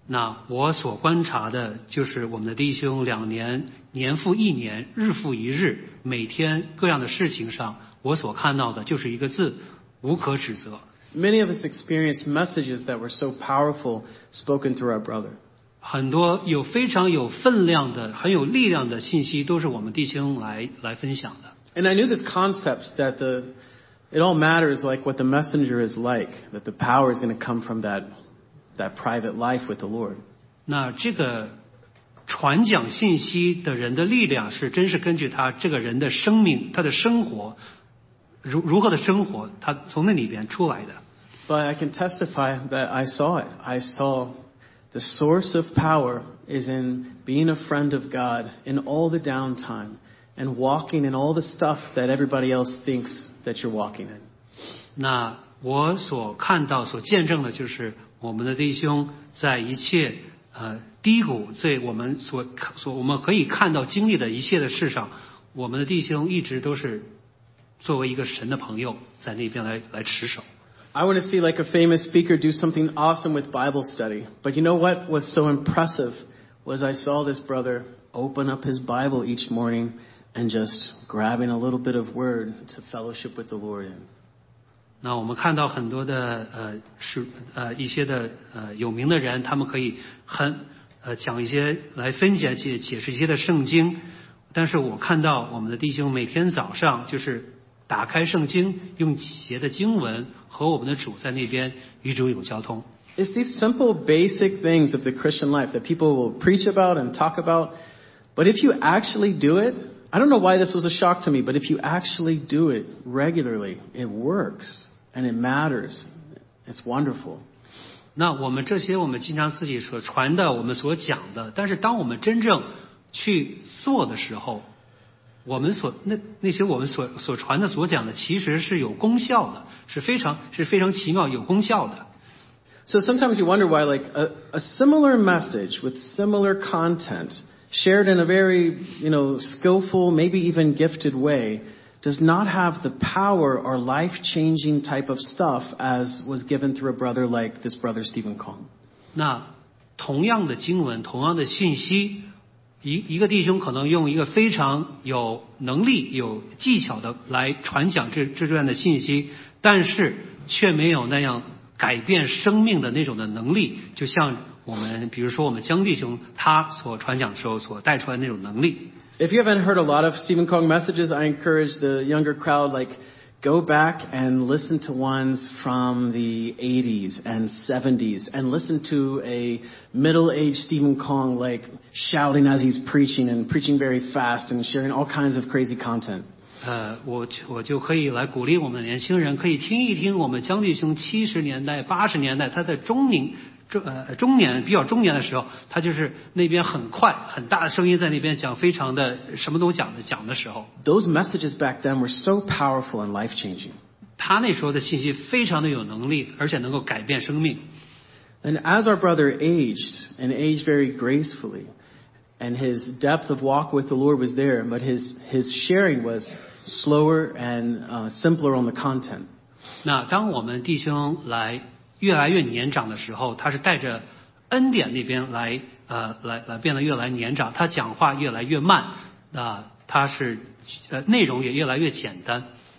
那我所观察的就是我们的弟兄两年年复一年日复一日每天各样的事情上，我所看到的就是一个字，无可指责。 Many of us experienced messages that were so powerful spoken through our brother. 很多有非常有分量的很有力量的信息都是我们弟兄来来分享的。 And I knew this concept that the it all matters like what the messenger is like, that the power is going to come from that that private life with the Lord. 那这个传讲信息的人的力量是真是根据他这个人的生命，他的生活如如何的生活，他从那里边出来的。 But I can testify that I saw it. I saw the source of power is in being a friend of God in all the downtime and walking in all the stuff that everybody else thinks that you're walking in. 那我所看到所见证的就是我们的弟兄在一切呃低谷，在我们所所我们可以看到经历的一切的事上，我们的弟兄一直都是作为一个神的朋友在那边来来持守。 I want to see like a famous speaker do something awesome with Bible study. But you know what was so impressive was I saw this brother open up his Bible each morning and just grabbing a little bit of word to fellowship with the Lord in. 那我们看到很多的呃是呃一些的呃有名的人，他们可以很呃讲一些来分解解解释一些的圣经，但是我看到我们的弟兄每天早上就是打开圣经，用几节的经文和我们的主在那边与主有交通。 It's these simple basic things of the Christian life that people will preach about and talk about, but if you actually do it, I don't know why this was a shock to me, but if you actually do it regularly, it works and it matters. It's wonderful. 那我们这些我们经常自己所传的，我们所讲的，但是当我们真正去做的时候，我们所那那些我们所所传的所讲的，其实是有功效的，是非常是非常奇妙有功效的。 So sometimes you wonder why, like a, a similar message with similar content, shared in a very, you know, skillful, maybe even gifted way, does not have the power or life-changing type of stuff as was given through a brother like this brother Stephen Kong. 那同样的经文，同样的信息。一一个弟兄可能用一个非常有能力、有技巧的来传讲这这段的信息，但是却没有那样改变生命的那种的能力，就像我们比如说我们江弟兄他所传讲的时候所带出来的那种能力。 If you haven't heard a lot of Stephen Kong messages, I encourage the younger crowd, like, go back and listen to ones from the eighties and seventies and listen to a middle-aged Stephen Kong, like, shouting as he's preaching and preaching very fast and sharing all kinds of crazy content. 呃，我我就可以来鼓励我们的年轻人，可以听一听我们江弟兄七十年代、八十年代他在中年中呃中年比较中年的时候，他就是那边很快很大的声音在那边讲，非常的什么都讲的讲的时候。 Those messages back then were so powerful and life-changing. 他那时候的信息非常的有能力，而且能够改变生命。 And as our brother aged and aged very gracefully, and his depth of walk with the Lord was there, but his his sharing was slower and uh, simpler on the content. 那当我们弟兄来越来越年长的时候，他是带着恩典那边来呃来来变得越来年长，他讲话越来越慢，啊、呃，他是呃内容也越来越简单。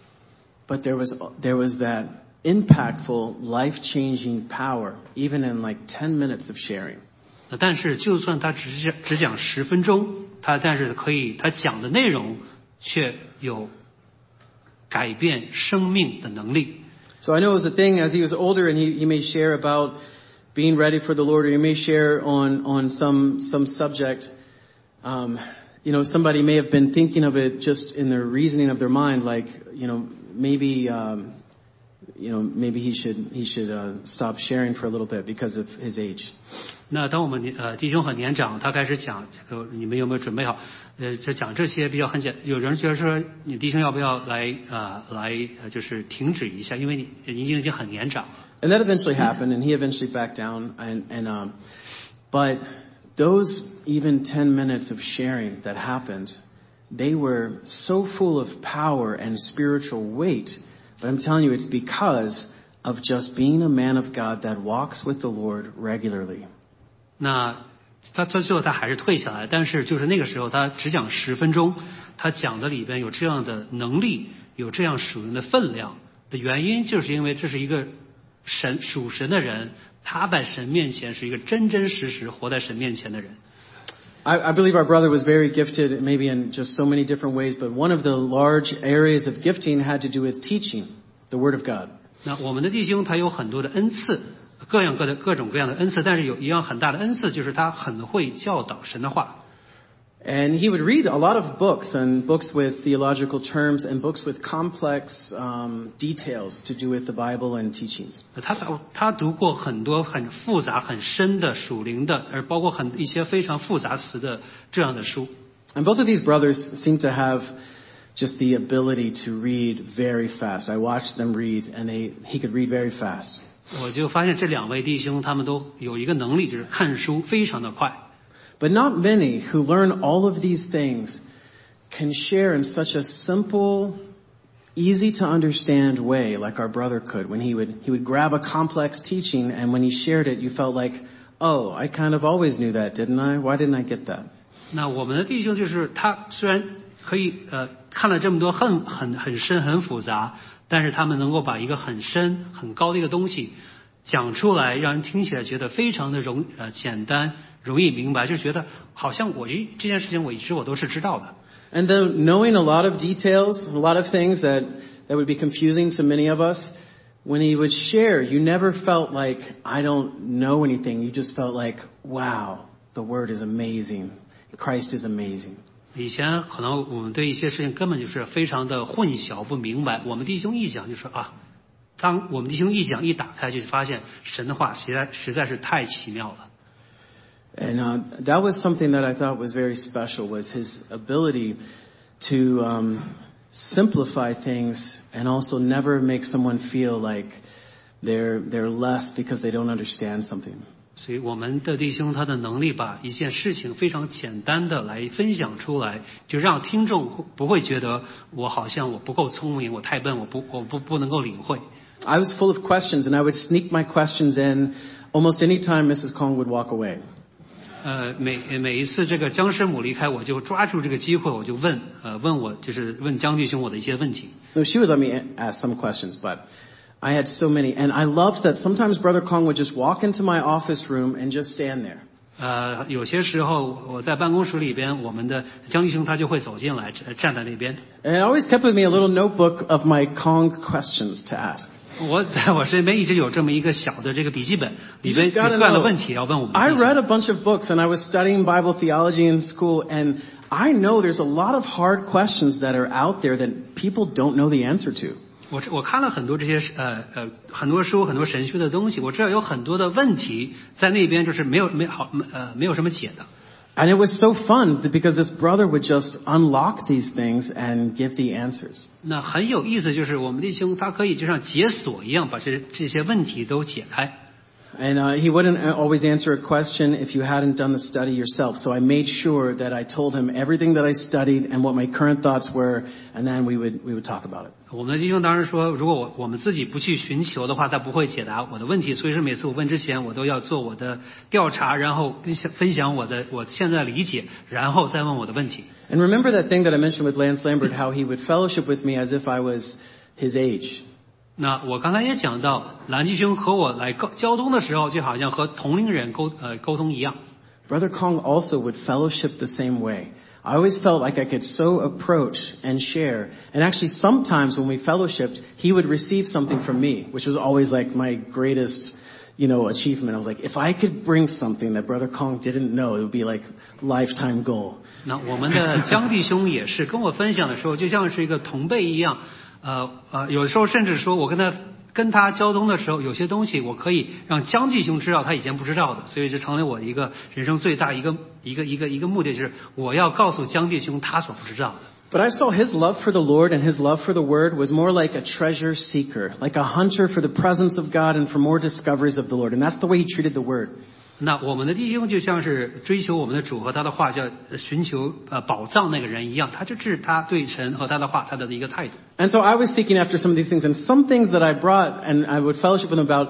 But there was there was that impactful, life-changing power, even in like ten minutes of sharing. 但是就算他只讲只讲十分钟，他但是可以他讲的内容却有改变生命的能力。 So I know it was a thing as he was older, and he, he may share about being ready for the Lord, or he may share on on some some subject. Um, you know, somebody may have been thinking of it just in their reasoning of their mind, like, you know, maybe um, you know maybe he should he should uh, stop sharing for a little bit because of his age. 那当我们呃弟兄很年长，他开始讲这个，你们有没有准备好？呃，就讲这些比较很简，有人觉得说你弟兄要不要来呃来呃就是停止一下，因为你你已经很年长了。 And that eventually happened, and he eventually backed down. And and um, but those even ten minutes of sharing that happened, they were so full of power and spiritual weight. But I'm telling you, it's because of just being a man of God that walks with the Lord regularly. 那他他最后他还是退下来，但是就是那个时候他只讲十分钟，他讲的里边有这样的能力，有这样属灵的分量的原因，就是因为这是一个神属神的人，他在神面前是一个真真实实活在神面前的人。 I, I believe our brother was very gifted, maybe in just so many different ways, but one of the large areas of gifting had to do with teaching the Word of God. 那我们的弟兄他有很多的恩赐，各样各的各种各样的恩赐，但是有一样很大的恩赐，就是他很会教导神的话。 And he would read a lot of books, and books with theological terms, and books with complex um, details to do with the Bible and teachings. 他他读过很多很复杂、很深的属灵的，而包括很一些非常复杂词的这样的书。 And both of these brothers seem to have just the ability to read very fast. I watched them read, and they he could read very fast. 我就发现这两位弟兄他们都有一个能力，就是看书非常的快。 But not many who learn all of these things can share in such a simple, easy to understand way like our brother could. When he would he would grab a complex teaching, and when he shared it, you felt like, oh, I kind of always knew that, didn't I? Why didn't I get that? 那我们的弟兄就是他虽然可以呃看了这么多很很很深很复杂，但是他们能够把一个很深很高的一个东西讲出来，让人听起来觉得非常的容呃简单。容易明白，就觉得好像我这这件事情我一直我都是知道的。 And though knowing a lot of details, a lot of things that that would be confusing to many of us, when he would share, you never felt like I don't know anything. You just felt like, wow, the word is amazing. Christ is amazing. 以前可能我们对一些事情根本就是非常的混淆不明白，我们弟兄一讲就说啊，当我们弟兄一讲一打开，就发现神的话实在实在是太奇妙了。 And uh, that was something that I thought was very special, was his ability to um, simplify things and also never make someone feel like they're they're less because they don't understand something. 所以我们的弟兄他的能力把一件事情非常简单的来分享出来，就让听众不会觉得我好像我不够聪明，我太笨，我不我不不能够领会。 I was full of questions, and I would sneak my questions in almost any time Missus Kong would walk away. 呃，每每一次这个江师母离开，我就抓住这个机会，我就问，呃，问我就是问江弟兄我的一些问题。 No, she would let me ask some questions, but I had so many, and I loved that sometimes Brother Kong would just walk into my office room and just stand there. 呃，有些时候我在办公室里边，我们的江弟兄他就会走进来，站在那边。 And I always kept with me a little notebook of my Kong questions to ask. 我在我身边一直有这么一个小的这个笔记本，里边有各样的问题要问我们。 I read a bunch of books, and I was studying Bible theology in school, and I know there's a lot of hard questions that are out there that people don't know the answer to. 我我看了很多这些呃呃很多书很多神学的东西，我知道有很多的问题在那边就是没有没好呃没有什么解的。 And it was so fun because this brother would just unlock these things and give the answers. 那很有意思，就是我们弟兄他可以就像解锁一样，把这这些问题都解开。 And uh, he wouldn't always answer a question if you hadn't done the study yourself. So I made sure that I told him everything that I studied and what my current thoughts were, and then we would we would talk about it. 我们的弟兄当然说，如果我我们自己不去寻求的话，他不会解答我的问题。所以说每次我问之前，我都要做我的调查，然后分享分享我的我现在理解，然后再问我的问题。 And remember that thing that I mentioned with Lance Lambert, how he would fellowship with me as if I was his age. 那我刚才也讲到，蓝弟兄和我来交通的时候，就好像和同龄人沟呃沟通一样。 Brother Kong also would fellowship the same way. I always felt like I could so approach and share. And actually sometimes when we fellowshipped, he would receive something from me, which was always like my greatest, you know, achievement. I was like, if I could bring something that Brother Kong didn't know, it would be like lifetime goal. 那我们的江弟兄也是跟我分享的时候，就像是一个同辈一样。呃呃，有的时候甚至说我跟他跟他交通的时候，有些东西我可以让江弟兄知道他以前不知道的，所以这成为我一个人生最大一个一个一个一个目的，就是我要告诉江弟兄他所不知道的。 But I saw his love for the Lord and his love for the Word was more like a treasure seeker, like a hunter for the presence of God and for more discoveries of the Lord. And that's the way he treated the Word. 那我们的弟兄就像是追求我们的主和他的话，叫寻求呃宝藏那个人一样，他就是他对神和他的话他的一个态度。 And so I was seeking after some of these things, and some things that I brought and I would fellowship with him about,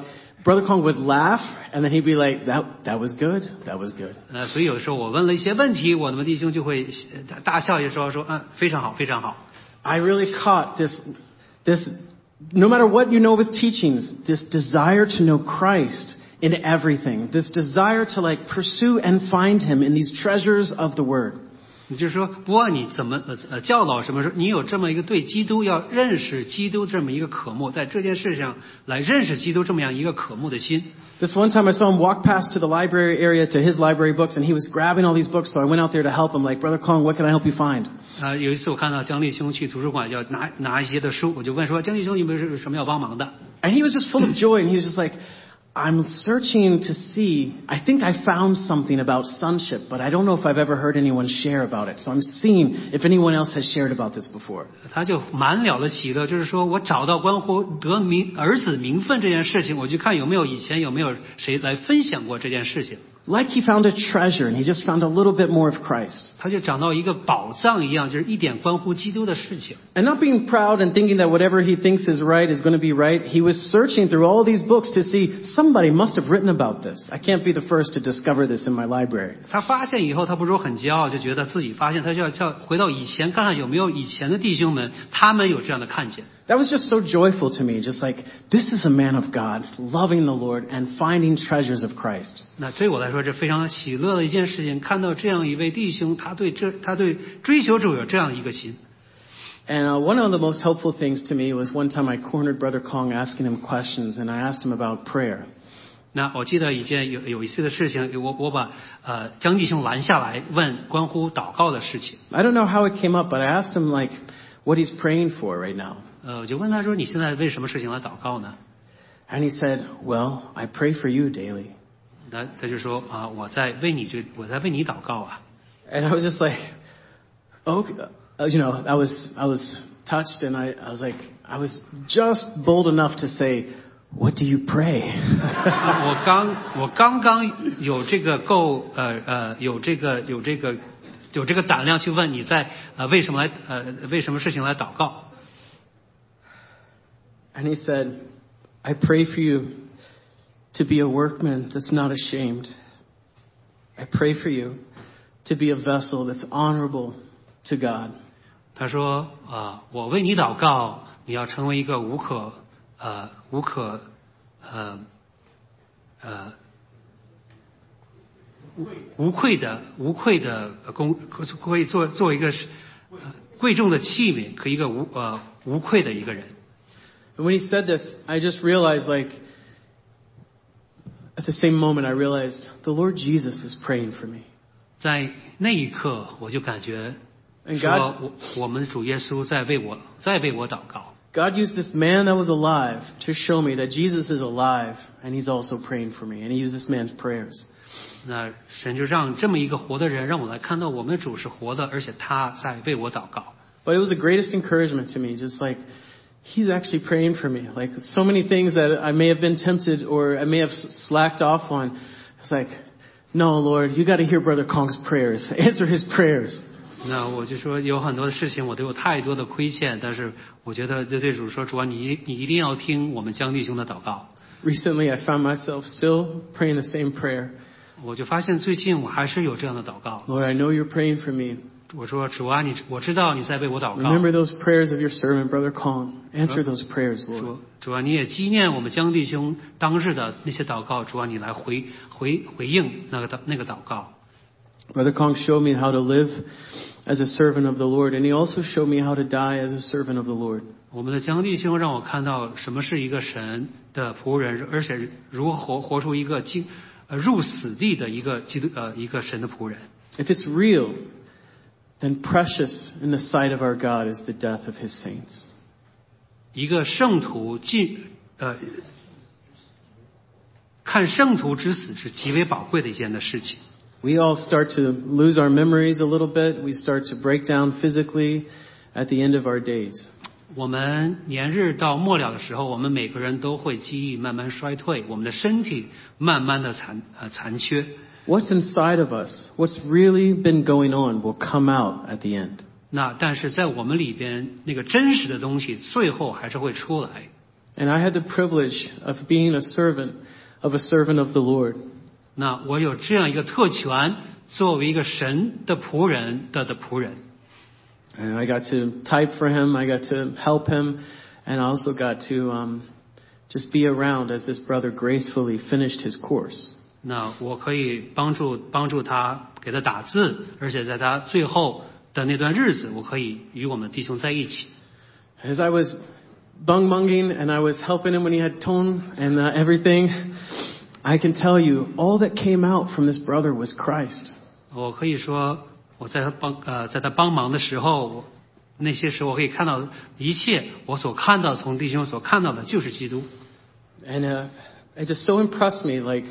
Brother Kong would laugh, and then he'd be like, "That that was good, that was good." 呃，所以有的时候我问了一些问题，我的弟兄就会呃大笑一说说，嗯，非常好，非常好。 I really caught this this. No matter what you know with teachings, this desire to know Christ in everything, this desire to like pursue and find Him in these treasures of the Word. 也就是说，不管你怎么呃呃教导什么时候，你有这么一个对基督要认识基督这么一个渴慕，在这件事上来认识基督这么样一个渴慕的心。 This one time I saw him walk past to the library area to his library books, and he was grabbing all these books, so I went out there to help him, like, Brother Kong, what can I help you find? 啊、有一次我看到江弟兄去图书馆要拿拿一些的书，我就问说，江弟兄有没有什么要帮忙的？ And he was just full of joy, and he was just like, I'm searching to see, I think I found something about sonship, but I don't know if I've ever heard anyone share about it. So I'm seeing if anyone else has shared about this before. 他就满了的喜乐，就是说我找到关乎得名儿子名分这件事情，我去看有没有以前有没有谁来分享过这件事情。 Like he found a treasure, and he just found a little bit more of Christ. 他就找到一个宝藏一样，就是一点关乎基督的事情。 And not being proud and thinking that whatever he thinks is right is going to be right, he was searching through all these books to see somebody must have written about this. I can't be the first to discover this in my library. 他发现以后，他不是说很骄傲，就觉得自己发现，他就要叫回到以前，看看有没有以前的弟兄们，他们有这样的看见。 That was just so joyful to me, just like, this is a man of God, loving the Lord and finding treasures of Christ. 那对我来说，这非常喜乐的一件事情。看到这样一位弟兄，他对这他对追求者有这样一个心。 And uh, one of the most helpful things to me was one time I cornered Brother Kong asking him questions, and I asked him about prayer. 那我记得一件有有一次的事情，我我把呃江弟兄拦下来问关乎祷告的事情。 I don't know how it came up, but I asked him like what he's praying for right now. 呃，我就问他说：“你现在为什么事情来祷告呢？” And he said, "Well, I pray for you daily." 那他就说：“啊，我在为你这，我在为你祷告啊。” And I was just like, okay, uh, you know, I was I was touched, and I, I was like, I was just bold enough to say, "What do you pray?" 我刚我刚刚有这个够呃呃有这个有这个有这个胆量去问你在呃为什么来呃为什么事情来祷告。 And he said, "I pray for you to be a workman that's not ashamed. I pray for you to be a vessel that's honorable to God." 他说啊、我为你祷告，你要成为一个无可呃无可呃呃无无愧的无愧的公可以做做一个呃贵重的器皿，可以一个无呃无愧的一个人。 And when he said this, I just realized, like, at the same moment, I realized the Lord Jesus is praying for me. 在那一刻，我就感觉 And 说 God, 我我们主耶稣在为我在为我祷告。 God used this man that was alive to show me that Jesus is alive, and he's also praying for me. And he used this man's prayers. 那神就让这么一个活的人，让我来看到我们的主是活的，而且他在为我祷告。 But it was the greatest encouragement to me, just like, he's actually praying for me. Like, so many things that I may have been tempted or I may have slacked off on. It's like, no, Lord, you got to hear Brother Kong's prayers. Answer his prayers. 那我就说有很多的事情我都有太多的亏欠，但是我觉得对对主说，主啊，你你一定要听我们江弟兄的祷告。 Recently, I found myself still praying the same prayer. 我就发现最近我还是有这样的祷告。 Lord, I know you're praying for me. 我说主啊，你我知道你在为我祷告。 Remember those prayers of your servant, Brother Kong. Answer those prayers, 主 Lord. 主啊，你也纪念我们江弟兄当日的那些祷告。主啊，你来回回回应那个祷那个祷告。 Brother Kong showed me how to live as a servant of the Lord, and he also showed me how to die as a servant of the Lord. 我们的江弟兄让我看到什么是一个神的仆人，而且如何活活出一个进呃入死地的一个基督呃一个神的仆人。 If it's real, then precious in the sight of our God is the death of his saints. 一个圣徒进呃看圣徒之死是极为宝贵的一件的事情。 We all start to lose our memories a little bit. We start to break down physically at the end of our days. 我们年日到末了的时候，我们每个人都会记忆慢慢衰退，我们的身体慢慢的残呃残缺。 What's inside of us, what's really been going on, will come out at the end. 那但是在我们里边，那个真实的东西最后还是会出来。 And I had the privilege of being a servant of a servant of the Lord. 那我有这样一个特权，作为一个神的仆人的的仆人。 And I got to type for him, I got to help him, and I also got to um, just be around as this brother gracefully finished his course. 那我可以帮助帮助他，给他打字，而且在他最后的那段日子，我可以与我们弟兄在一起。 As I was bung munging and I was helping him when he had tone and uh, everything, I can tell you all that came out from this brother was Christ. 我可以说，我在他帮呃在他帮忙的时候，我那些时候我可以看到一切，我所看到从弟兄所看到的就是基督。 And uh, it just so impressed me, like,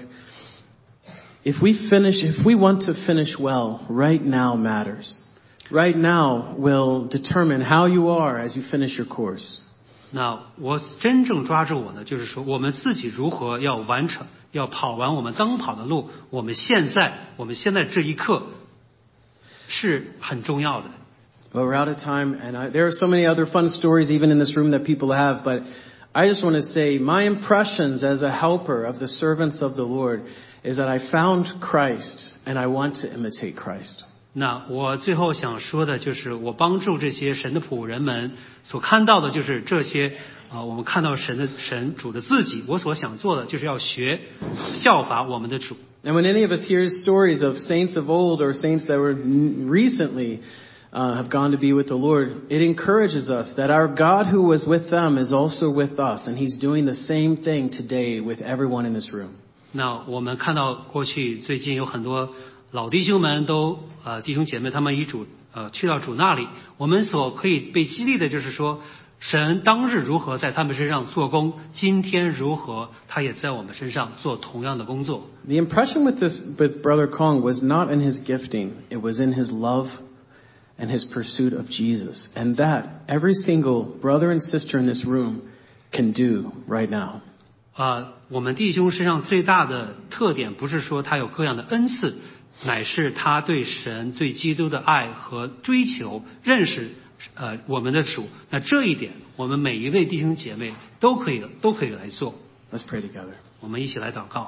if we finish, if we want to finish well, right now matters. Right now will determine how you are as you finish your course. 那我真正抓住我的就是说，我们自己如何要完成，要跑完我们当跑的路。我们现在，我们现在这一刻是很重要的。 Well, we're out of time, and I, there are so many other fun stories even in this room that people have, but I just want to say my impressions as a helper of the servants of the Lord is that I found Christ, and I want to imitate Christ. 那我最后想说的就是，我帮助这些神的仆人们所看到的就是这些啊、呃，我们看到神的神主的自己。我所想做的就是要学效法我们的主。 And when any of us hears stories of saints of old or saints that were recently uh, have gone to be with the Lord, it encourages us that our God who was with them is also with us, and He's doing the same thing today with everyone in this room. 那我们看到过去最近有很多老弟兄们都呃弟兄姐妹他们与主呃去到主那里，我们所可以被激励的就是说，神当日如何在他们身上做工，今天如何他也在我们身上做同样的工作。 The impression with this with Brother Kong was not in his gifting, it was in his love and his pursuit of Jesus, and that every single brother and sister in this room can do right now. 啊，我们弟兄身上最大的特点不是说他有各样的恩赐，乃是他对神、对基督的爱和追求、认识呃我们的主。那这一点，我们每一位弟兄姐妹都可以都可以来做。 Let's pray together. 我们一起来祷告。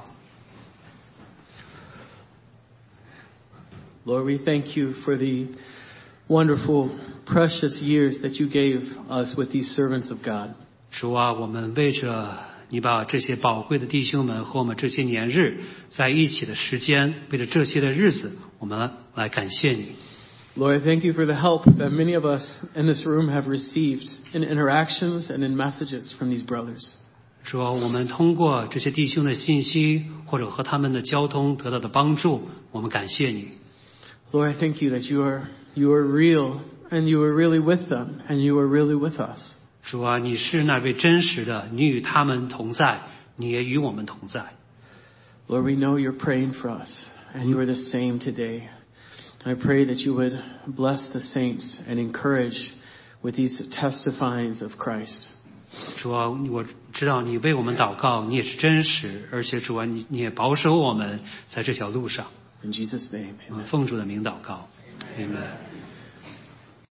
Lord, we thank you for the wonderful, precious years that you gave us with these servants of God. 主啊，我们为着你把这些宝贵的弟兄们和我们这些年日在一起的时间，为了这些的日子，我们来感谢你。 Lord, I thank you for the help that many of us in this room have received in interactions and in messages from these brothers. 主啊，我们通过这些弟兄的信息或者和他们的交通得到的帮助，我们感谢你。 Lord, I thank you that you are you are real and you are really with them and you are really with us. 主啊，你是那位真实的，你与他们同在，你也与我们同在。 Lord, we know you're praying for us, and you are the same today. I pray that you would bless the saints and encourage with these testifyings of Christ. 主啊，我知道你为我们祷告，你也是真实，而且主啊，你你也保守我们在这条路上。 In Jesus' name, amen. 奉主的名祷告，阿门。